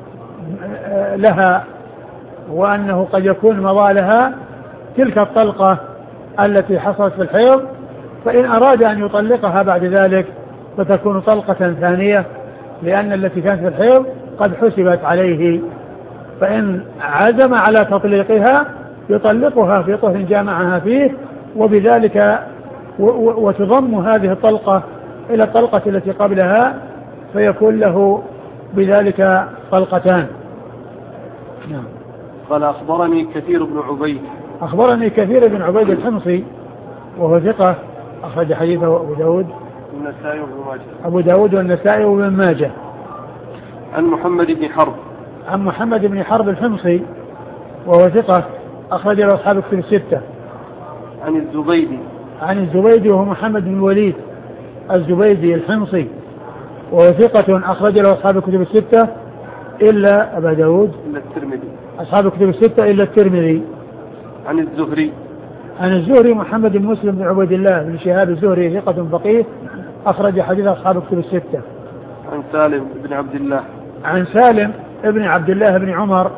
B: لها، وأنه قد يكون مضى لها تلك الطلقة التي حصلت في الحيض، فإن أراد أن يطلقها بعد ذلك فتكون طلقة ثانية، لأن التي كانت في الحيض قد حسبت عليه، فإن عزم على تطليقها يطلقها في طهر جامعها فيه، وبذلك وتضم هذه الطلقة إلى الطلقة التي قبلها فيكون له بذلك طلقتان.
A: نعم. قال أخبرني كثير بن عبيد.
B: أخبرني كثير بن عبيد الحمصي وهو ثقة أخرج حديثه أبو داود
A: والنسائي وابن ماجه.
B: أبو داود والنسائي وابن ماجه.
A: عن محمد بن حرب.
B: عن محمد بن حرب الحمصي وهو ثقة أخرج له أصحاب الكتب الستة.
A: عن الزبيدي.
B: عن الزبيدي وهو محمد بن الوليد الزبيدي الحمصي وهو ثقة أخرج له أصحاب الكتب الستة إلا أبا داود
A: إلا الترمذي.
B: أصحاب الكتب الستة إلا الترمذي.
A: عن الزهري.
B: عن الزهري محمد بن مسلم بن عبيد الله بن شهاب الزهري ثقة فقيه أخرج حديث أصحاب الكتب الستة.
A: عن سالم بن عبد الله.
B: عن سالم ابن عبد الله بن عمر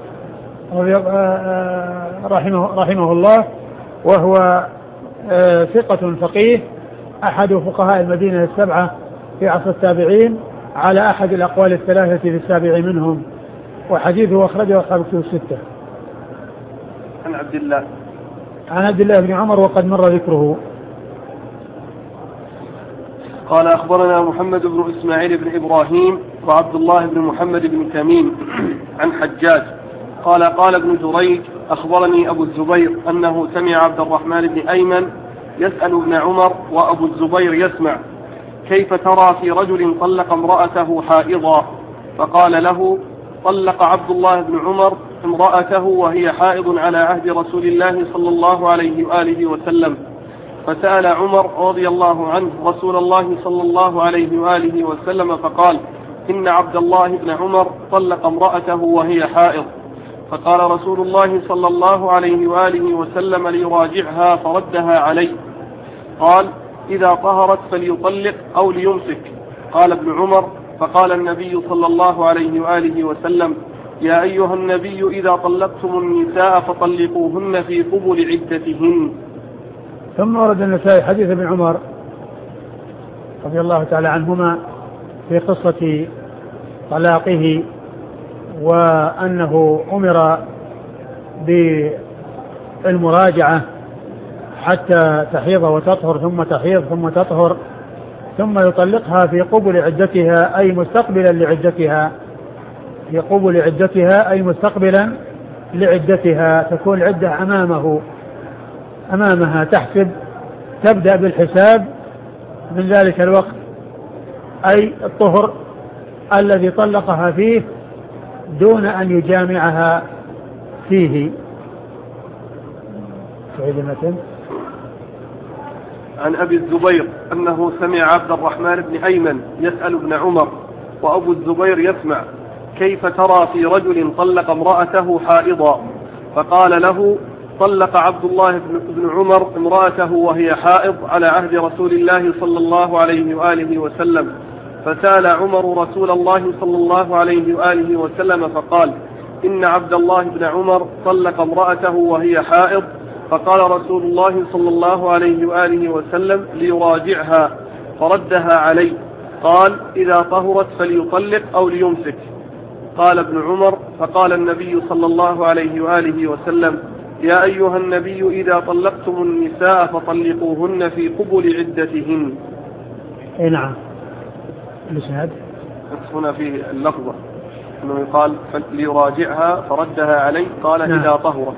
B: رحمه الله وهو ثقة فقيه أحد فقهاء المدينة السبعة في عصر التابعين على أحد الأقوال الثلاثة في السابع منهم، وحديثه أخرجه أصحاب الكتب الستة.
A: عن عبد الله.
B: عن عبد الله بن عمر وقد مر ذكره.
A: قال أخبرنا محمد بن إسماعيل بن إبراهيم وعبد الله بن محمد بن تميم عن حجاج قال قال ابن جريج أخبرني أبو الزبير أنه سمع عبد الرحمن بن أيمن يسأل ابن عمر وأبو الزبير يسمع كيف ترى في رجل طلق امرأته حائضا؟ فقال له طلق عبد الله بن عمر امرأته وهي حائض على عهد رسول الله صلى الله عليه وآله وسلم. فسأل عمر رضي الله عنه رسول الله صلى الله عليه وآله وسلم فقال إن عبد الله بن عمر طلق امرأته وهي حائض. فقال رسول الله صلى الله عليه وآله وسلم ليراجعها فردها عليه. قال إذا طهرت فليطلق أو ليمسك. قال ابن عمر فقال النبي صلى الله عليه وآله وسلم يا أيها النبي إذا طلقتم النساء فطلقوهن في قبل عدتهن.
B: ثم ورد النسائي حديث ابن عمر رضي الله تعالى عنهما في قصة طلاقه وأنه أمر بالمراجعة حتى تحيض وتطهر ثم تحيض ثم تطهر ثم يطلقها في قبل عدتها أي مستقبلا لعدتها، في قبل عدتها أي مستقبلا لعدتها، تكون العدة أمامها تحسب تبدأ بالحساب من ذلك الوقت أي الطهر الذي طلقها فيه دون أن يجامعها فيه.
A: عن أبي الزبير أنه سمع عبد الرحمن بن أيمن يسأل ابن عمر وأبو الزبير يسمع كيف ترى في رجل طلق امرأته حائضا؟ فقال له طلق عبد الله بن عمر امرأته وهي حائض على عهد رسول الله صلى الله عليه وآله وسلم. فسأل عمر رسول الله صلى الله عليه وآله وسلم فقال إن عبد الله بن عمر طلق امرأته وهي حائض. فقال رسول الله صلى الله عليه وآله وسلم ليراجعها فردها عليه. قال إذا طهرت فليطلق أو ليمسك. قال ابن عمر فقال النبي صلى الله عليه وآله وسلم يا أيها النبي إذا طلقتم النساء فطلقوهن في قبل عدتهن.
B: نعم. الإسناد
A: هنا في اللفظة أنه يقال ليراجعها فردها عليه. قال نعم. إذا طهرت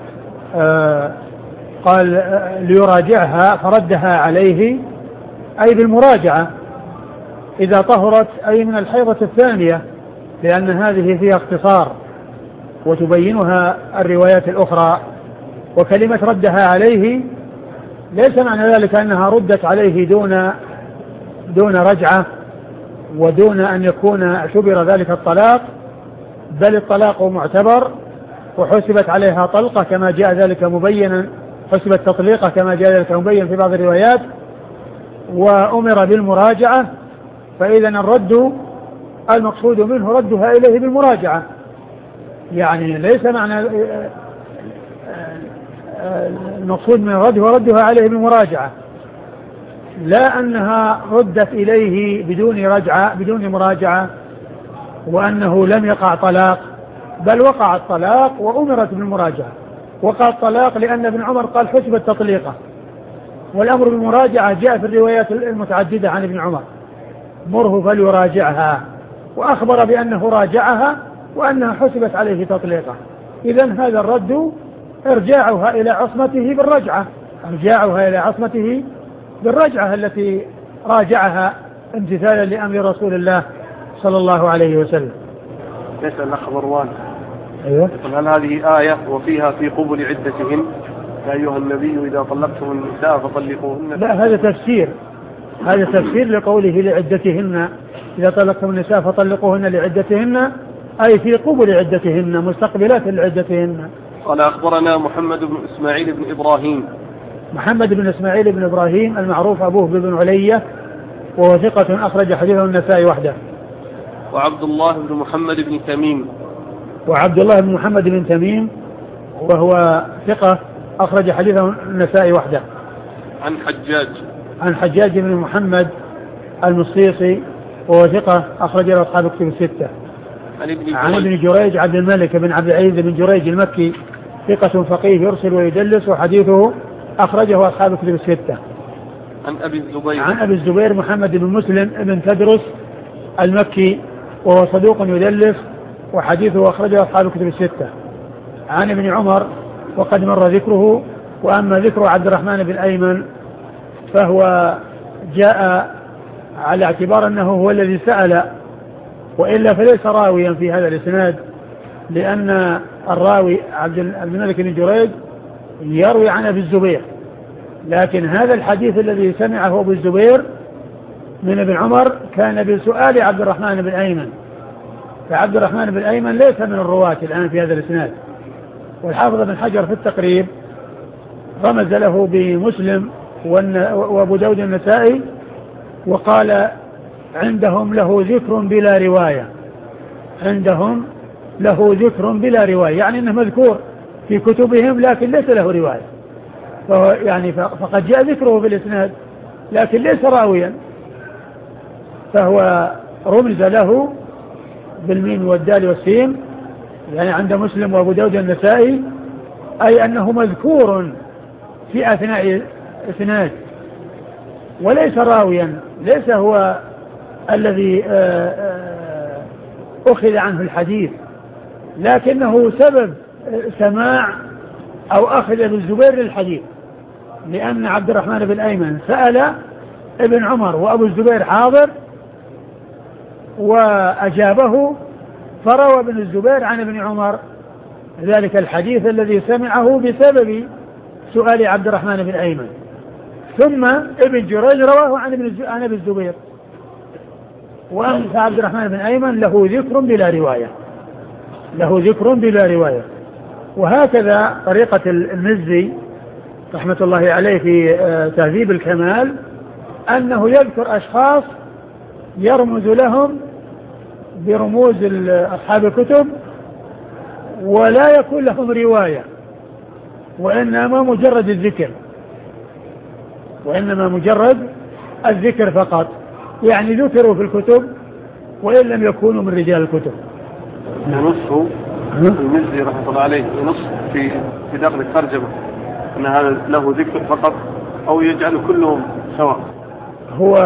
B: قال ليراجعها فردها عليه أي بالمراجعة إذا طهرت أي من الحيضة الثانية، لأن هذه فيها اختصار وتبينها الروايات الأخرى. وكلمة ردها عليه ليس معنى ذلك أنها ردت عليه دون رجعة ودون أن يكون اعتبر ذلك الطلاق، بل الطلاق معتبر وحسبت عليها طلقة كما جاء ذلك مبينا، حسبت تطليقة كما جاء ذلك مبين في بعض الروايات، وأمر بالمراجعة. فإذا الرد المقصود منه ردها إليه بالمراجعة، يعني ليس معنى المقصود من الرد هو ردها عليه بالمراجعة، لا أنها ردت إليه بدون رجعة بدون مراجعة وأنه لم يقع طلاق، بل وقع الطلاق وأمرت بالمراجعة. وقع الطلاق لأن ابن عمر قال حسب التطليقة، والأمر بالمراجعة جاء في الروايات المتعددة عن ابن عمر مره فليراجعها، وأخبر بأنه راجعها وأنها حسبت عليه تطليقة. إذن هذا الرد ارجاعها إلى عصمته بالرجعة، ارجاعها إلى عصمته بالرجعة التي راجعها امتثالا لأمر رسول الله صلى الله عليه وسلم.
A: يسأل الأخ مروان.
B: أيوة.
A: هل هذه آية وفيها في قبل عدتهن يا أيها النبي إذا طلقتم النساء فطلقوهن؟
B: لا، هذا تفسير، هذا تفسير لقوله لعدتهن، إذا طلقتم النساء فطلقوهن لعدتهن أي في قبل عدتهن مستقبلات لعدتهن.
A: قال أخبرنا محمد بن إسماعيل بن إبراهيم.
B: محمد بن إسماعيل بن إبراهيم المعروف أبوه بن علية، وهو ثقة أخرج حديثه النسائي وحده.
A: وعبد الله بن محمد بن تميم.
B: وعبد الله بن محمد بن تميم وهو ثقة أخرج حديثه النسائي وحده. عن حجاج بن محمد المصيصي وهو ثقة أخرج له أصحاب كتب الستة. عن ابن جريج عبد الملك بن عبد العزيز بن جريج المكي ثقة فقيه يرسل ويدلس، وحديثه أخرجه أصحاب كتب الستة. عن أبي الزبير محمد بن مسلم بن تدرس المكي وهو صدوق يدلس، وحديثه أخرجه أصحاب كتب الستة. عن ابن عمر وقد مر ذكره، وأما ذكر عبد الرحمن بن أيمن فهو جاء على اعتبار أنه هو الذي سأل، وإلا فليس راويا في هذا الإسناد، لأن الراوي عبد الملك بن جريج يروي عن أبي الزبير، لكن هذا الحديث الذي سمعه أبو الزبير من ابن عمر كان بسؤال عبد الرحمن بن أيمن، فعبد الرحمن بن أيمن ليس من الرواة الآن في هذا الإسناد. والحافظ بن حجر في التقريب رمز له بمسلم وابو داود النسائي، وقال عندهم له ذكر بلا رواية، عندهم له ذكر بلا رواية، يعني انه مذكور في كتبهم لكن ليس له رواية، فهو يعني فقد جاء ذكره في الإسناد لكن ليس راويا، فهو رمز له بالميم والدال والسين، يعني عند مسلم وابو داود النسائي، أي أنه مذكور في أثناء الإسناد وليس راويا، ليس هو الذي أخذ عنه الحديث، لكنه سبب سماع أو أخذ بالزبير للحديث، لأن عبد الرحمن بن أيمن سأل ابن عمر وأبو الزبير حاضر وأجابه، فروى ابن الزبير عن ابن عمر ذلك الحديث الذي سمعه بسبب سؤال عبد الرحمن بن أيمن، ثم ابن جريج رواه عن ابن الزبير. وأما عبد الرحمن بن أيمن له ذكر بلا رواية، له ذكر بلا رواية. وهكذا طريقة المزي رحمة الله عليه في تهذيب الكمال، أنه يذكر أشخاص يرمز لهم برموز أصحاب الكتب ولا يكون لهم رواية، وإنما مجرد الذكر، وإنما مجرد الذكر فقط، يعني ذكروا في الكتب وإن لم يكونوا من رجال الكتب.
A: نصه المزي رحمة الله عليه نص في داخل الترجمة أن هذا له ذكر فقط أو يجعل كلهم سواء.
B: هو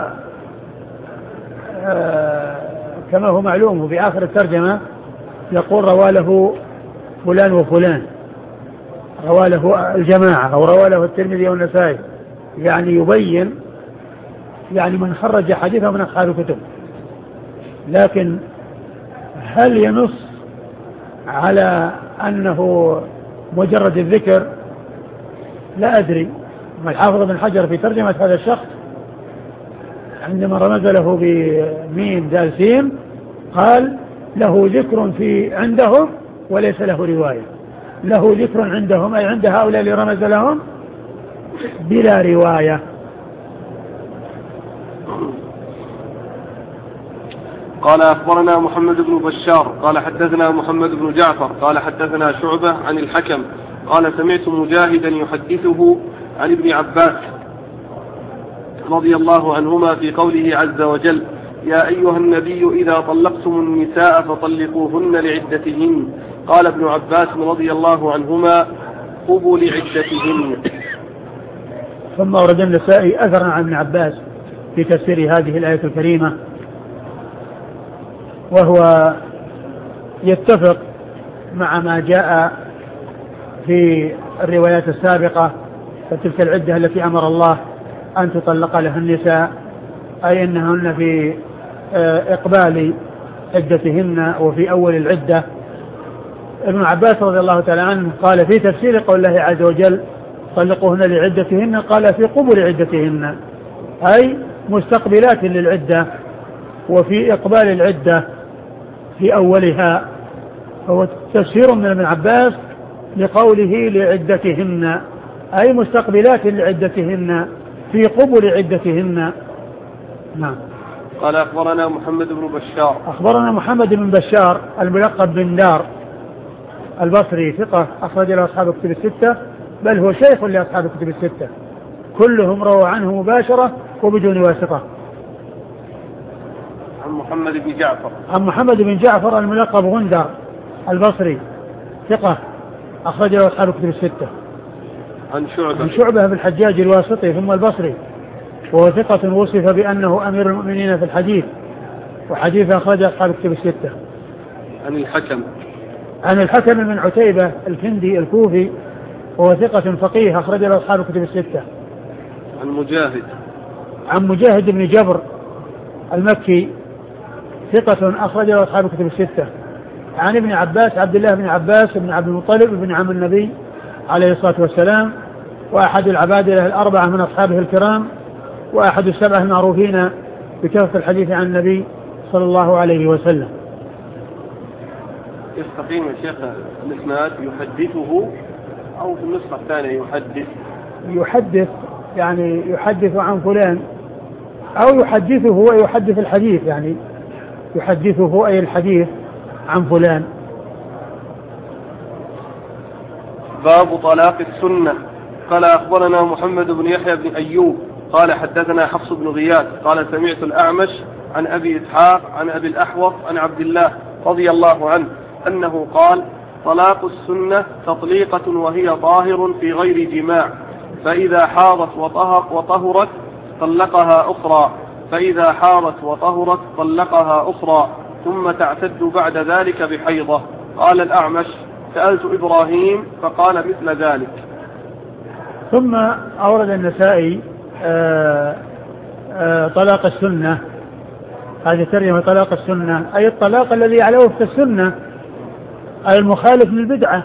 B: كما هو معلوم في آخر الترجمة يقول روى له فلان وفلان، روى له الجماعة أو روى له الترمذي والنسائي، يعني يبين يعني من خرج حديثه من أصحاب الكتب، لكن هل ينص على أنه مجرد الذكر؟ لا أدري. الحافظ بن حجر في ترجمة هذا الشخص عندما رمز له بميم دال سين قال له ذكر في عندهم وليس له رواية. له ذكر عندهم أي عند هؤلاء اللي رمز لهم بلا رواية.
A: قال أخبرنا محمد بن بشار قال حدثنا محمد بن جعفر قال حدثنا شعبة عن الحكم قال سمعت مجاهدا يحدثه عن ابن عباس رضي الله عنهما في قوله عز وجل يا أيها النبي إذا طلقتم النساء فطلقوهن لعدتهن. قال ابن عباس رضي الله عنهما قبوا لعدتهن.
B: ثم ورد النسائي أثرا عن ابن عباس في تفسير هذه الآية الكريمة، وهو يتفق مع ما جاء في الروايات السابقة. فتلك العدة التي أمر الله أن تطلق لها النساء أي أنهن في إقبال عدتهن وفي أول العدة. ابن عباس رضي الله تعالى عنه قال في تفسير قول الله عز وجل طلقوهن لعدتهن قال في قبل عدتهن أي مستقبلات للعدة وفي إقبال العدة في أولها. هو تفسير من ابن عباس لقوله لعدتهن أي مستقبلات لعدتهن في قبل عدتهن. نعم.
A: قال أخبرنا محمد بن بشار
B: أخبرنا محمد بن بشار الملقب بن دار البصري ثقة أخرج له أصحاب الكتب الستة، بل هو شيخ لأصحاب الكتب الستة كلهم رووا عنه مباشرة وبدون واسطة.
A: عن محمد بن جعفر
B: عن محمد بن جعفر الملقب غندر البصري ثقة أخرج له أصحاب الكتب الستة.
A: عن
B: شعبة بن الحجاج الواسطي ثم البصري، وهو ثقة وصف بأنه أمير المؤمنين في الحديث، وحديث أخرج أصحاب الكتب الستة. عن الحكم بن عتيبة الكندي الكوفي، وهو ثقة فقيه أخرج له أصحاب الكتب الستة. عن مجاهد بن جبر المكي ثقة أخرج له أصحاب الكتب الستة. عن ابن عباس عبد الله بن عباس بن عبد المطلب بن عم النبي عليه الصلاة والسلام، وأحد العبادلة الأربعة من أصحابه الكرام، وأحد السبعة المعروفين بكثرة الحديث عن النبي صلى الله عليه وسلم.
A: يستقيم يا شيخ الإسناد يحدثه أو في النسخة الثانية
B: يحدث يعني يحدث عن فلان، أو يحدثه ويحدث الحديث، يعني يحدثه أي الحديث عن فلان.
A: باب طلاق السنة. قال أخبرنا محمد بن يحيى بن أيوب قال حدثنا حفص بن غياث قال سمعت الأعمش عن أبي إسحاق عن أبي الأحوص عن عبد الله رضي الله عنه أنه قال طلاق السنة تطليقة وهي طاهر في غير جماع، فإذا حاضت وطهرت طلقها أخرى، فإذا حاضت وطهرت طلقها أخرى، ثم تعتد بعد ذلك بحيضة. قال الأعمش سألت إبراهيم فقال مثل ذلك.
B: ثم أورد النسائي طلاق السنة. هذه ترجمة طلاق السنة أي الطلاق الذي على وفق السنة، أي المخالف للبدعة.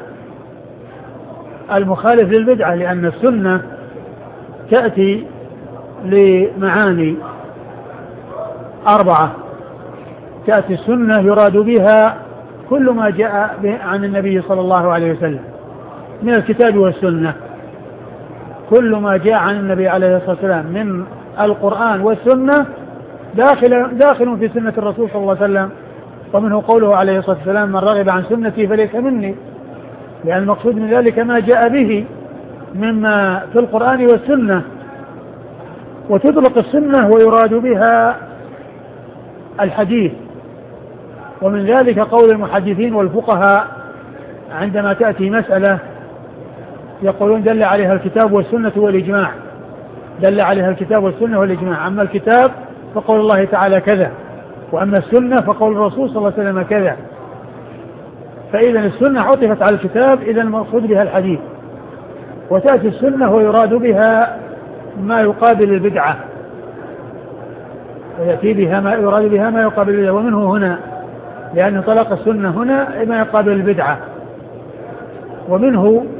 B: المخالف للبدعة، لأن السنة تأتي لمعاني أربعة. تأتي السنة يراد بها كل ما جاء عن النبي صلى الله عليه وسلم من الكتاب والسنة، كل ما جاء عن النبي عليه الصلاة والسلام من القرآن والسنة داخل في سنة الرسول صلى الله عليه وسلم. ومنه قوله عليه الصلاة والسلام من رغب عن سنتي فليس مني، لأن المقصود من ذلك ما جاء به مما في القرآن والسنة. وتطلق السنة ويراد بها الحديث، ومن ذلك قول المحدثين والفقهاء عندما تأتي مسألة يقولون دل عليها الكتاب والسنة والإجماع، دل عليها الكتاب والسنة والإجماع. أما الكتاب فقول الله تعالى كذا، وأما السنة فقول الرسول صلى الله عليه وسلم كذا. فإذا السنة عطفت على الكتاب، إذا المقصود بها الحديث. وتأتي السنة ويراد بها ما يقابل البدعة، ويأتي بها ما يراد بها ما يقابل البدعة. ومنه هنا لأن طلاق السنة هنا ما يقابل البدعة. ومنه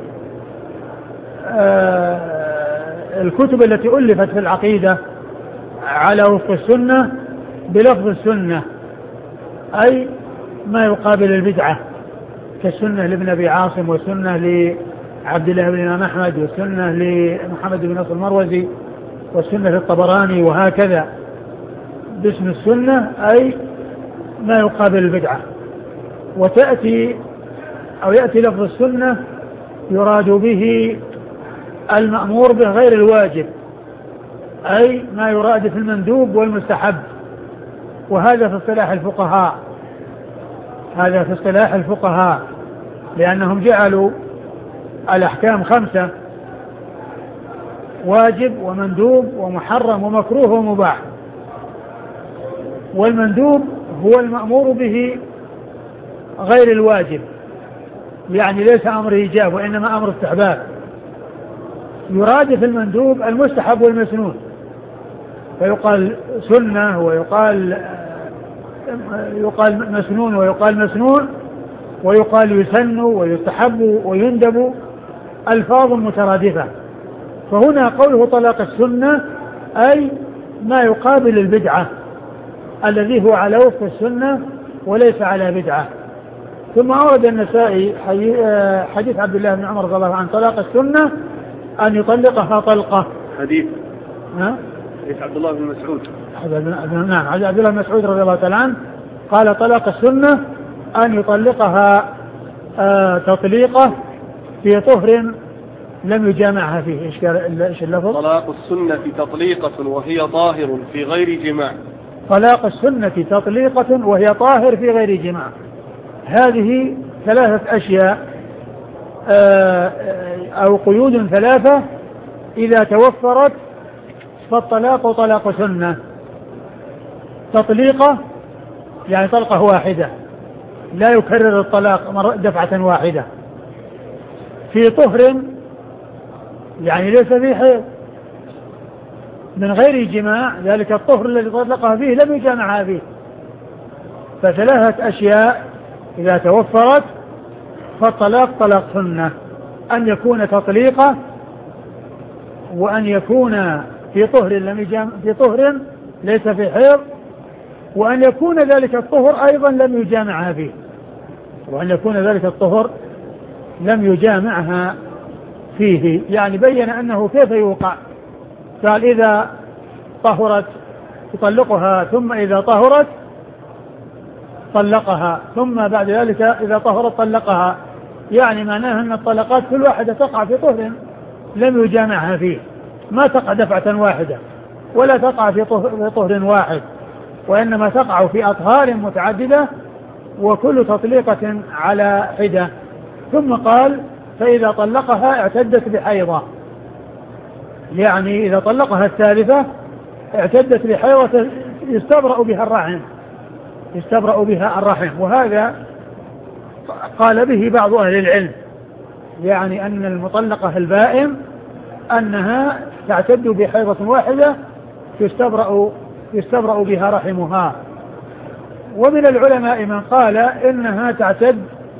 B: الكتب التي ألفت في العقيدة على وفق السنة بلفظ السنة، أي ما يقابل البدعة، كالسنة لابن أبي عاصم، والسنة لعبد الله بن الإمام أحمد، والسنة لمحمد بن نصر المروزي، والسنة للطبراني، وهكذا باسم السنة أي ما يقابل البدعة. وتأتي أو يأتي لفظ السنة يراد به المأمور به غير الواجب، أي ما يراد في المندوب والمستحب. وهذا في اصطلاح الفقهاء، هذا في اصطلاح الفقهاء، لأنهم جعلوا الأحكام 5: واجب ومندوب ومحرم ومكروه ومباح. والمندوب هو المأمور به غير الواجب، يعني ليس أمر إيجاب وإنما أمر استحباب. يراد في المندوب المستحب والمسنون، فيقال سنة ويقال مسنون ويقال مسنون ويقال يسن ويستحب ويندب، ألفاظ مترادفة. فهنا قوله طلاق السنة أي ما يقابل البدعة الذي هو على وفق السنة وليس على بدعة. ثم أورد النسائي حديث عبد الله بن عمر رضي الله عنه طلاق السنة أن يطلقها طلقة.
A: حديث عبد الله بن مسعود.
B: نعم، عبد الله بن مسعود رضي الله تعالى عنه قال طلاق السنة أن يطلقها تطليقة في طهر لم يجامعها فيه. إيش اللفظ؟
A: طلاق السنة تطليقة وهي طاهر في غير جماع.
B: طلاق السنة تطليقة وهي طاهر في غير جماع. هذه 3 أشياء أو قيود 3 إذا توفرت فالطلاق طلاق سنة. تطليقة يعني طلقة واحدة لا يكرر الطلاق دفعة واحدة. في طهر يعني ليس فيه حيض، من غير جماع، ذلك الطهر الذي طلقها فيه لم يجامعها فيه. ف3 أشياء إذا توفرت فالطلاق طلاق سنة: أن يكون تطليقة، وأن يكون في طهر ليس في حيض، وأن يكون ذلك الطهر أيضا لم يجامعها فيه، وأن يكون ذلك الطهر لم يجامعها فيه. يعني بين أنه كيف يوقع. قال إذا طهرت يطلقها، ثم إذا طهرت طلقها، ثم بعد ذلك إذا طهرت طلقها. يعني معناها أن الطلقات كل واحدة تقع في طهر لم يجامعها فيه، ما تقع دفعة واحدة ولا تقع في طهر واحد، وإنما تقع في أطهار متعددة وكل تطليقة على حدة. ثم قال فإذا طلقها اعتدت بحيضة، يعني إذا طلقها الثالثة اعتدت بحيضة يستبرأ بها الرحم. وهذا قال به بعض أهل العلم، يعني أن المطلقة البائن أنها تعتد بحيضة واحدة يستبرأ بها رحمها. ومن العلماء من قال إنها تعتد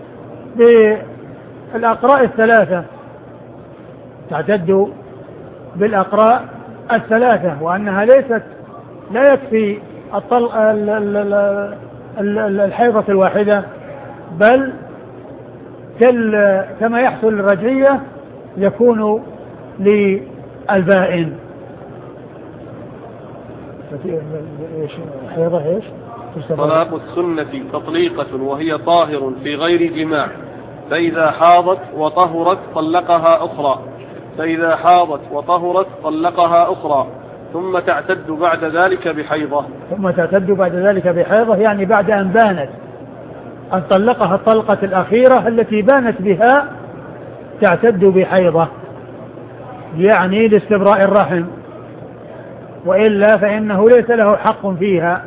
B: بالأقراء 3، تعتد بالأقراء 3، وأنها لا يكفي الحيضة الواحدة، بل كما يحصل للرجعية يكون للبائن. حيضة ايش؟
A: طلاق السنة تطليقة وهي طاهر في غير جماع، فإذا حاضت وطهرت طلقها أخرى، فإذا حاضت وطهرت طلقها أخرى، ثم تعتد بعد ذلك بحيضة. يعني بعد أن بانت، أن طلقها الطلقة الأخيرة التي بانت بها تعتد بحيضة، يعني لاستبراء الرحم، وإلا فإنه ليس له حق فيها،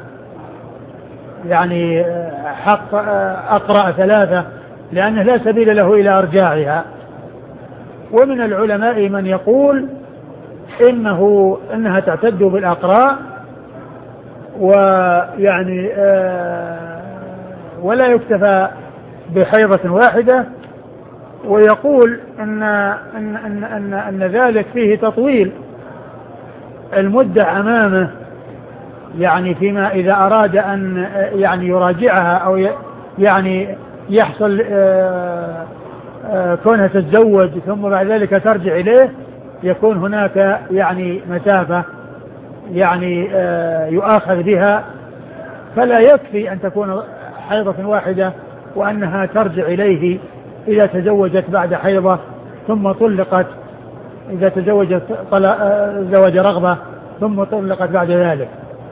A: يعني حق أقرأ 3، لأنه لا سبيل له إلى أرجاعها. ومن العلماء من يقول إنها تعتد بالأقراء
B: ويعني ولا يكتفى بحيضة واحدة، ويقول أن ذلك فيه تطويل المدة أمامه، يعني فيما إذا أراد أن يعني يراجعها أو يعني يحصل كونها تتزوج ثم بعد ذلك ترجع إليه، يكون هناك يعني مسافة يعني يؤاخذ بها، فلا يكفي أن تكون حيضة واحدة وأنها ترجع إليه إذا تزوجت بعد حيضة ثم طلقت، إذا تزوجت زواج رغبة ثم طلقت بعد ذلك.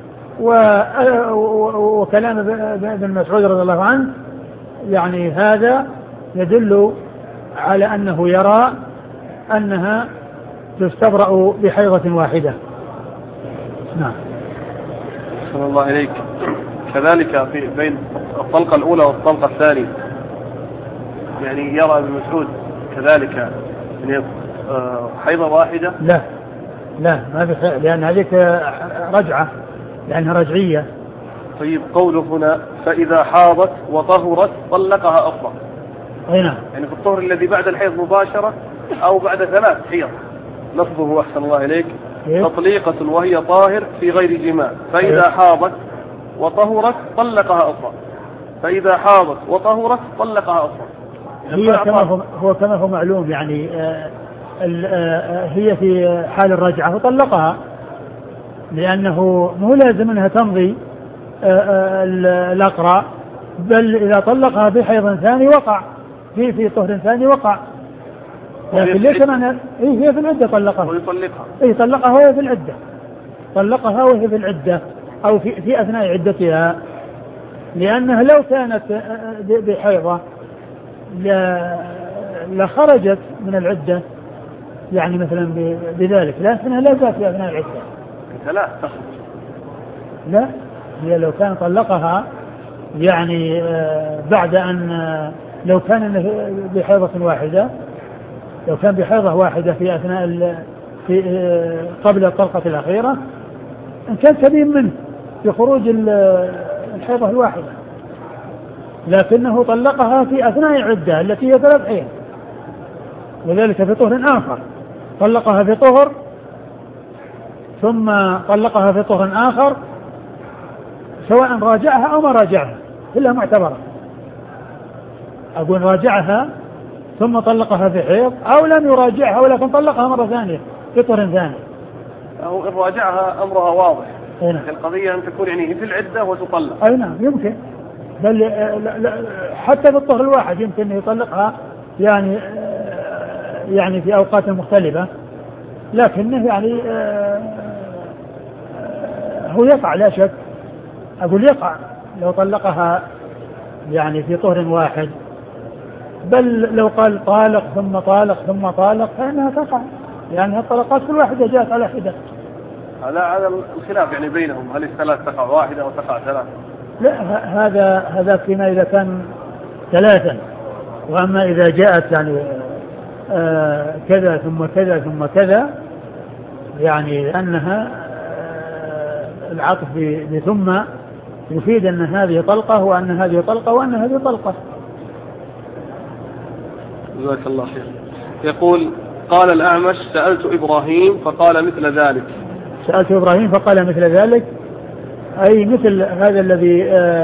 B: وكلام ابن مسعود رضي الله عنه يعني هذا يدل على أنه يرى أنها تستبرأ بحيضة واحدة. نعم.
A: صلى الله عليك. كذلك في بين الطلقة الأولى والطلقة الثانية، يعني يرى ابن مسعود كذلك يعني حيضة واحدة؟
B: لا ما في، لأن هذيك رجعة، لأنها رجعية.
A: طيب قوله هنا فإذا حاضت وطهرت طلقها أخرى،
B: نعم،
A: يعني في الطهر الذي بعد الحيض مباشرة أو بعد 3 حيض، لفظه أحسن الله إليك تطليقة وهي طاهر في غير جماع، فإذا حاضت وطهرت طلقها أخرى، فإذا حاضت وطهرت طلقها أخرى.
B: هي كما هو معلوم، يعني هي في حال الرجعة فطلقها، لأنه مو لازم أنها تمضي الأقرأ، بل إذا طلقها في حيض ثاني وقع في طهر ثاني وقع، لكن ليس معنى هي في العدة طلقها ويطلقها، طلقها وهي في العدة، طلقها وهي في العدة أو في أثناء عدتها، لأنها لو كانت بحيضة لخرجت من العدة، يعني مثلا بذلك، لكنها لا زالت في أثناء العدة. لا هي لو كان طلقها يعني بعد أن لو كان بحيضة واحدة، لو كان بحيضة واحدة في أثناء قبل الطلقة الأخيرة، إن كان سبيل منه بخروج الحيضة الواحدة، لكنه طلقها في أثناء العدة التي هي 3 حيض، وذلك في طهر آخر، طلقها في طهر ثم طلقها في طهر آخر، سواء راجعها أو ما راجعها كلها معتبرة. أقول راجعها ثم طلقها في حيض، أو لم يراجعها ولكن طلقها مرة ثانية في طهر ثاني،
A: أو إن راجعها أمرها واضح. القضية أن تكون يعني في العدة وتطلق.
B: أي نعم يمكن، بل حتى في الطهر الواحد يمكن يطلقها يعني في أوقات مختلفة، لكنه يعني هو يقع لا شك، أقول يقع لو طلقها يعني في طهر واحد، بل لو قال طالق ثم طالق ثم طالق فإنها تقع، لأنها الطلقات كل واحدة جاءت على حدة.
A: هذا الخلاف يعني بينهم، هل الثلاث تقع واحدة أو تقع 3؟
B: لا هذا فيما إذا كان 3، وأما إذا جاءت يعني كذا ثم كذا ثم كذا، يعني أنها العطف بثم يفيد أن هذه طلقة وأن هذه طلقة وأن هذه طلقة.
A: جزاك الله خير. يقول قال الأعمش سألت إبراهيم فقال مثل ذلك.
B: سألت إبراهيم فقال مثل ذلك، أي مثل هذا الذي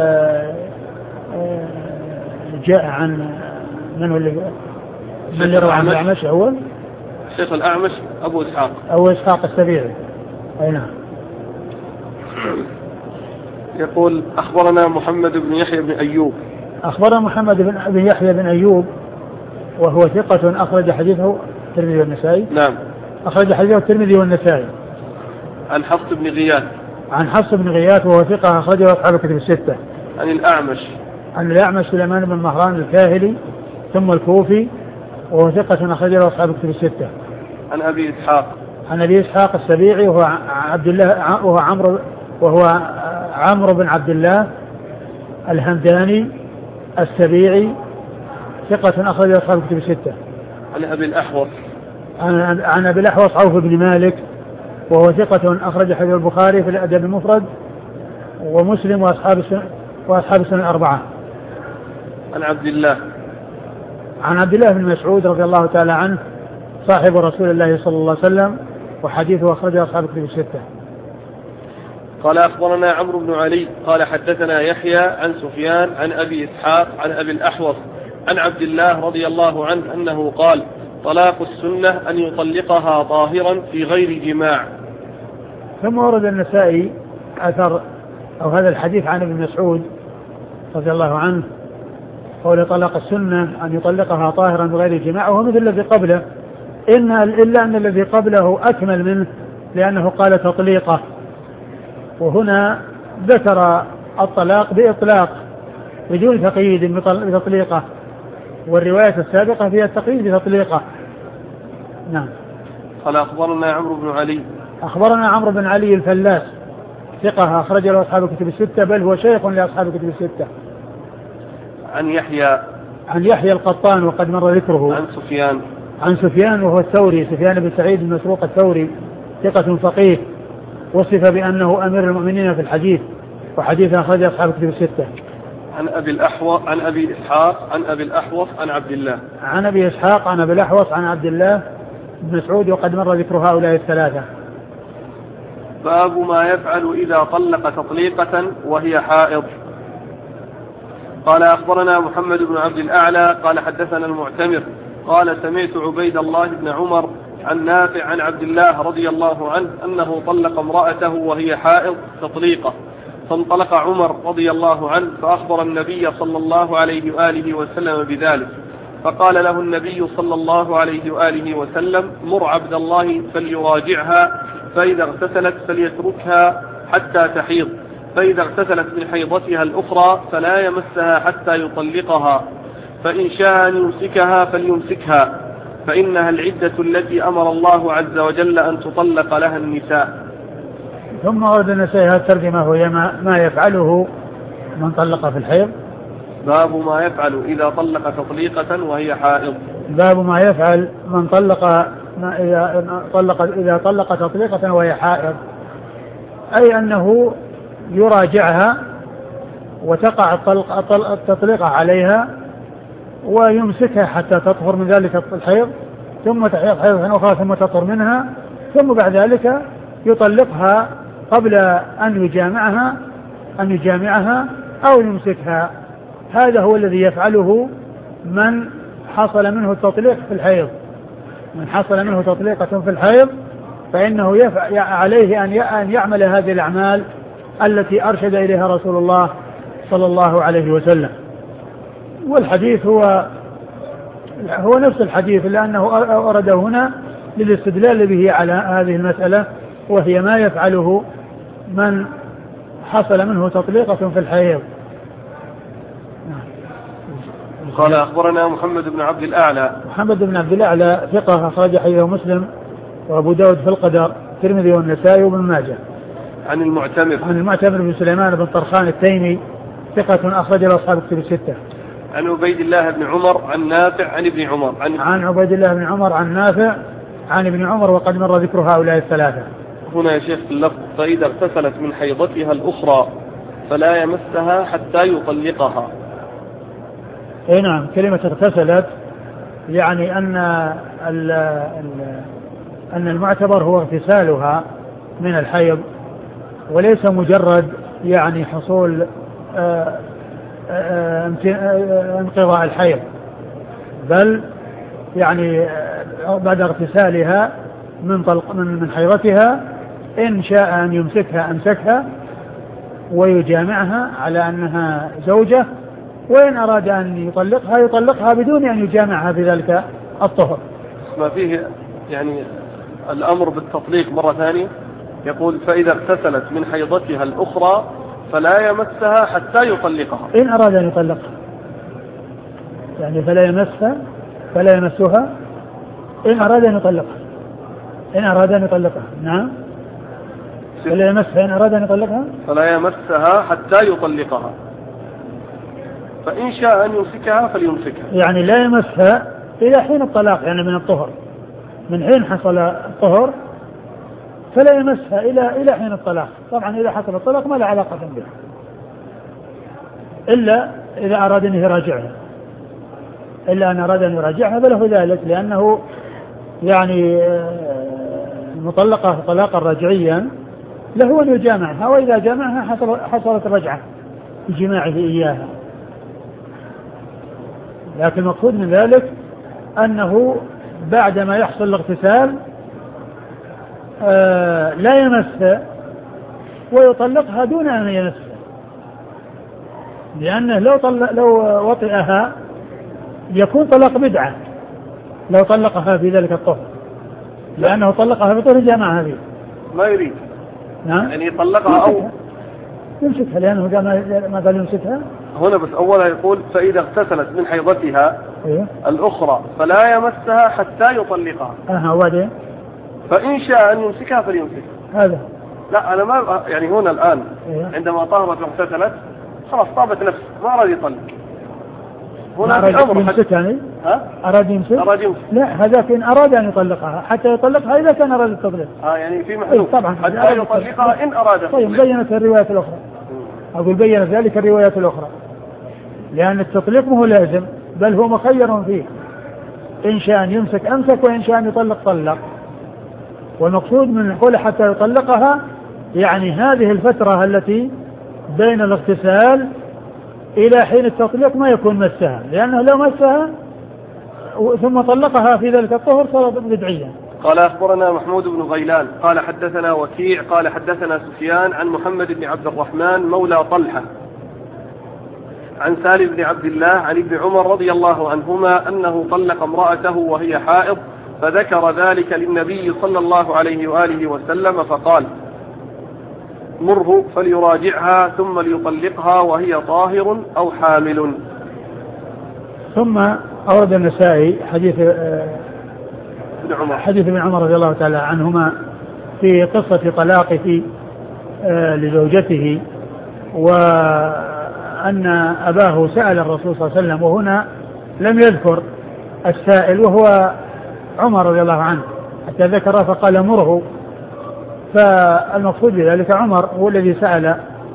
B: جاء عن من اللي روى عن الأعمش؟ هو
A: شيخ الأعمش أبو إسحاق
B: السبيعي. أي نعم.
A: يقول أخبرنا محمد بن يحيى بن أيوب.
B: أخبرنا محمد بن يحيى بن أيوب وهو ثقة أخرج حديثه الترمذي والنسائي.
A: نعم.
B: أخرج حديثه الترمذي والنسائي.
A: عن حفص بن غياث.
B: عن حفص بن غياث وهو ثقة أخرجه أصحاب الكتب 6.
A: عن الأعمش.
B: عن الأعمش سليمان بن مهران الكاهلي ثم الكوفي وهو ثقة أخرجه أصحاب الكتب 6.
A: عن أبي إسحاق.
B: عن أبي إسحاق السبيعي وهو عبد الله وهو عمرو بن عبد الله الهمداني السبيعي ثقة أخرجه أصحاب الكتب 6.
A: عن أبي الأحوص.
B: عن أبي الأحوص عوف بن مالك وهو ثقة أخرج حديث البخاري في الأدب المفرد ومسلم وأصحاب السنن الأربعة.
A: عن عبد الله،
B: عن عبد الله بن مسعود رضي الله تعالى عنه صاحب رسول الله صلى الله عليه وسلم، وحديثه أخرجه أصحاب الكتب الستة.
A: قال أخبرنا عمرو بن علي قال حدثنا يحيى عن سفيان عن أبي إسحاق عن أبي الأحوص عن عبد الله رضي الله عنه أنه قال: طلاق السنة أن يطلقها طاهرا في غير جماع.
B: ثم ورد النسائي أثر أو هذا الحديث عن ابن مسعود رضي الله عنه قول: طلاق السنة أن يطلقها طاهرا بغير جماع، وهو مثل الذي قبله، إلا أن الذي قبله أكمل منه، لأنه قال تطليقه، وهنا ذكر الطلاق بإطلاق بدون تقييد بتطليقه، والرواية السابقة فيها التقييد بتطليقه. نعم.
A: قال أخبرنا عمرو بن علي،
B: أخبرنا عمرو بن علي الفلاس ثقة أخرج له أصحاب الكتب الستة، بل هو شيخ لأصحاب الكتب الستة. عن يحيى القطان وقد مر ذكره. عن سفيان وهو الثوري، سفيان بن سعيد المسروق الثوري، ثقة فقيه، وصف بأنه أمير المؤمنين في الحديث، وحديثه أخرج أصحاب الكتب الستة.
A: عن أبي إسحاق عن أبي الأحوص عن عبد الله.
B: عن أبي إسحاق عن أبي الأحوص عن عبد الله بن مسعود، وقد مر ذكر هؤلاء الثلاثة.
A: باب ما يفعل إذا طلق تطليقة وهي حائض. قال أخبرنا محمد بن عبد الأعلى قال حدثنا المعتمر قال: سمعت عبيد الله بن عمر عن نافع عن عبد الله رضي الله عنه أنه طلق امرأته وهي حائض تطليقة، فانطلق عمر رضي الله عنه فأخبر النبي صلى الله عليه وآله وسلم بذلك، فقال له النبي صلى الله عليه وآله وسلم: مر عبد الله فليراجعها، فإذا اغتسلت فليتركها حتى تحيض، فإذا اغتسلت من حيضتها الأخرى فلا يمسها حتى يطلقها، فإن شاء أن يمسكها فليمسكها، فإنها العدة التي أمر الله عز وجل أن تطلق لها النساء.
B: ثم ورد النسائي الترجمة وهي ما يفعله من طلق في الحيض.
A: باب ما يفعل إذا طلق تطليقة وهي حائض.
B: باب ما يفعل من إذا طلق تطليقة وهي حائض، أي أنه يراجعها وتقع التطليقة عليها ويمسكها حتى تطهر من ذلك الحيض، ثم تحيض حيضة أخرى ثم تطهر منها، ثم بعد ذلك يطلقها قبل أن يجامعها أو يمسكها. هذا هو الذي يفعله من حصل منه التطليق في الحيض. من حصل منه تطليقة في الحيض فإنه عليه أن يعمل هذه الأعمال التي أرشد إليها رسول الله صلى الله عليه وسلم. والحديث هو نفس الحديث، لأنه أورده هنا للاستدلال به على هذه المسألة، وهي ما يفعله من حصل منه تطليقة في الحيض.
A: قال أخبرنا محمد بن عبد الأعلى.
B: محمد بن عبد الأعلى ثقة أخرج حديثه مسلم وأبو داود في القدر، الترمذي والنسائي وابن ماجه.
A: عن المعتمر
B: بن سليمان بن طرخان التيمي، ثقة أخرج له أصحاب الكتب الستة.
A: عن عبيد الله بن عمر عن نافع عن ابن عمر.
B: عن عبيد الله بن عمر عن نافع عن ابن عمر، وقد مر ذكر هؤلاء الثلاثة.
A: هنا يا شيخ في اللفظ: فإذا اغتسلت من حيضتها الأخرى فلا يمسها حتى يطلقها.
B: اي نعم، كلمة اغتسلت يعني أن المعتبر هو اغتسالها من الحيض، وليس مجرد يعني حصول انقضاء الحيض، بل يعني بعد اغتسالها من حيضتها إن شاء أن يمسكها أمسكها ويجامعها على أنها زوجة، وإن أراد أن يطلقها بدون أن يجامعها بذلك الطهر.
A: ما فيه يعني الأمر بالتطليق مرة ثانية، يقول: فإذا اغتسلت من حيضتها الأخرى فلا يمسها حتى يطلقها.
B: إن أراد أن يطلقها يعني فلا يمسها إن أراد أن يطلقها. نعم، فلا يمسها إن أراد أن يطلقها،
A: فلا يمسها حتى يطلقها، فإن شاء أن يمسكها فليمسكها.
B: يعني لا يمسها إلى حين الطلاق، يعني من الطهر، من حين حصل الطهر فلا يمسها إلى حين الطلاق. طبعا إذا حصل الطلاق ما له علاقة به إلا إذا أراد أن يراجعها، إلا أن أراد أن يراجعها فله ذلك، لأنه يعني المطلقة طلاقا رجعيا له أن يجامعها، وإذا جامعها حصلت الرجعة بجماعه إياها. لكن المقصود من ذلك أنه بعدما يحصل الاغتسال لا يمسها ويطلقها دون أن يمسها، لأنه لو وطئها يكون طلاق بدعة لو طلقها في ذلك الطهر، لأنه طلقها في طهر جامعها فيه.
A: ما يريد
B: نعم
A: يعني يطلقها أو
B: يمسكها، لأنه ما قال يمسكها
A: هنا، بس أولا يقول فإذا اغتسلت من حيضتها
B: إيه؟
A: الأخرى فلا يمسها حتى يطلقها.
B: وبعدين
A: فإن شاء أن يمسكها فليمسكها.
B: هذا
A: لا أنا ما يعني هنا الآن
B: إيه؟
A: عندما طهرت واغتسلت خلاص طابت نفسه ما أراد يطلق. هنا
B: أراد
A: الأمر
B: يمسك يعني أراد يمسك. لا هذاك إن أراد أن يطلقها حتى يطلقها إذا كان أراد التطليق.
A: يعني في محلول
B: طبعا
A: حتى يطلقها إن أراد.
B: طيب بينت الروايات الأخرى. أقول بينت ذلك الروايات الأخرى، لأن التطليق مو لازم بل هو مخير فيه، إن شاء أن يمسك أمسك وإن شاء أن يطلق طلق. والمقصود من قوله حتى يطلقها يعني هذه الفترة التي بين الاغتسال إلى حين التطليق ما يكون مسها، لأنه لو مسها ثم طلقها في ذلك الطهر صارت بدعيا.
A: قال أخبرنا محمود بن غيلان قال حدثنا وكيع قال حدثنا سفيان عن محمد بن عبد الرحمن مولى طلحة عن سالم بن عبد الله عن ابن عمر رضي الله عنهما أنه طلق امرأته وهي حائض، فذكر ذلك للنبي صلى الله عليه وآله وسلم فقال مره فليراجعها ثم ليطلقها وهي طاهر أو حامل.
B: ثم أورد النسائي حديث ابن عمر رضي الله تعالى عنهما في قصة طلاقه لزوجته، وأن أباه سأل الرسول صلى الله عليه وسلم، وهنا لم يذكر السائل وهو عمر رضي الله عنه حتى ذكره فقال مره، فالمقصود بذلك عمر هو الذي سأل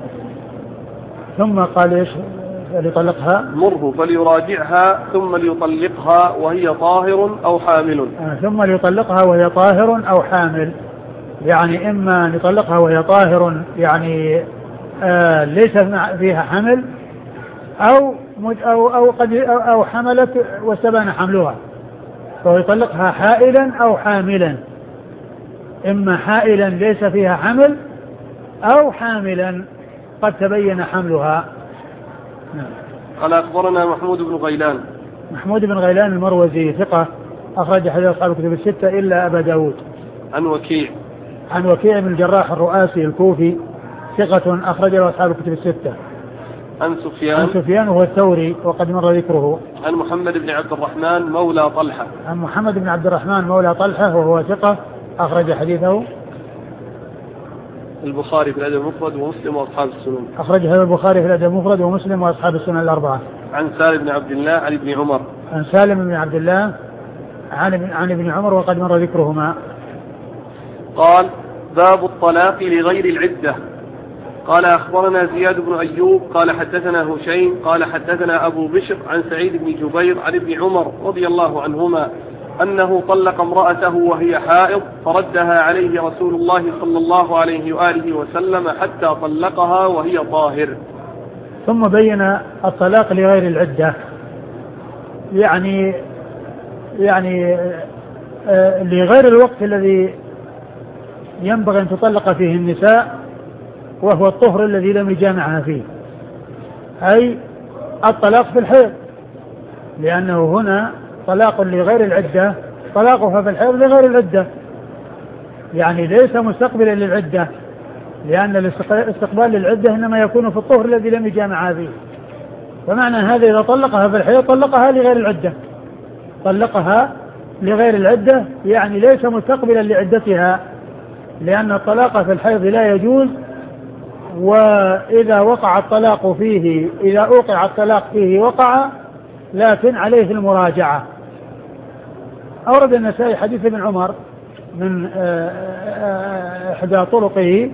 B: ثم قال ايش ليطلقها
A: مره فليراجعها ثم ليطلقها وهي طاهر أو حامل.
B: ثم ليطلقها وهي طاهر أو حامل، يعني إما ليطلقها وهي طاهر يعني ليس فيها حمل أو حملت واستبان حملها، فهو يطلقها حائلا أو حاملا، إما حائلا ليس فيها حمل أو حاملا قد تبين حملها.
A: قال أخبرنا محمود بن
B: غيلان المروزي ثقة أخرج حديث أصحاب الكتب الستة إلا أبا داود. عن وكيع بن الجراح الرؤاسي الكوفي ثقة أخرج له أصحاب الكتب الستة.
A: عن
B: سفيان وهو الثوري وقد مر ذكره.
A: عن محمد بن عبد الرحمن مولى طلحة وهو ثقة أخرج حديثه البخاري في الأدب المفرد ومسلم وأصحاب السنن.
B: أخرجه البخاري في الأدب المفرد ومسلم وأصحاب السنن الأربعة.
A: عن سالم بن عبد الله عن ابن عمر.
B: عن سالم بن عبد الله عن ابن عمر وقد مر ذكرهما.
A: قال باب الطلاق لغير العدة. قال أخبرنا زياد بن أيوب قال حدثنا هشيم قال حدثنا أبو بشر عن سعيد بن جبير عن ابن عمر رضي الله عنهما أنه طلق امرأته وهي حائض فردها عليه رسول الله صلى الله عليه وآله وسلم حتى طلقها وهي طاهر.
B: ثم بين الطلاق لغير العدة، يعني لغير الوقت الذي ينبغي أن تطلق فيه النساء وهو الطهر الذي لم يجامعها فيه، أي الطلاق في الحيض، لأنه هنا طلاق لغير العدة، طلاقها في الحيض لغير العدة، يعني ليس مستقبلا للعدة، لأن الاستقبال للعدة إنما يكون في الطهر الذي لم يجامعها فيه. فمعنى هذا إذا طلقها في الحيض طلقها لغير العدة، يعني ليس مستقبلا لعدتها، لأن الطلاق في الحيض لا يجوز، وإذا وقع الطلاق فيه إذا أوقع الطلاق فيه وقع، لكن عليه المراجعة. أورد النسائي حديث ابن عمر من إحدى طرقه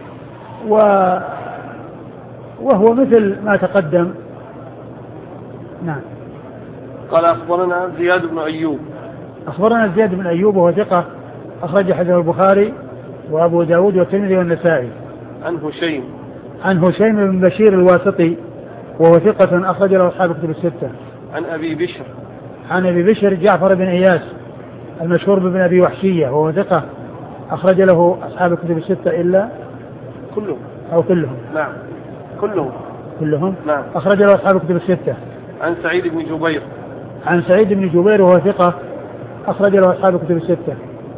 B: وهو مثل ما تقدم. نعم.
A: قال أخبرنا زياد بن أيوب.
B: أخبرنا زياد بن أيوب وهو ثقة أخرج حديثه البخاري وأبو داود والترمذي والنسائي.
A: عن
B: هشيم بن بشير الواسطي وهو ثقة أخرج له أصحاب كتب الستة.
A: عن
B: أبي بشر جعفر بن إياس المشهور بابن أبي وحشية وهو ثقة أخرج له أصحاب الكتب الستة إلا
A: كلهم
B: أو كلهم.
A: نعم
B: كلهم.
A: نعم.
B: أخرج له أصحاب الكتب الستة.
A: عن سعيد بن
B: جبير وهو ثقة أخرج له أصحاب الكتب الستة.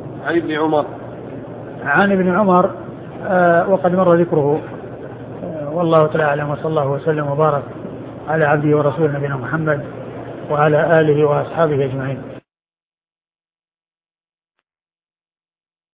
B: عن ابن عمر وقد مر ذكره. والله تعالى أعلم، وصلى الله وسلم وبارك على عبده ورسوله نبينا محمد وعلى آله وأصحابه أجمعين.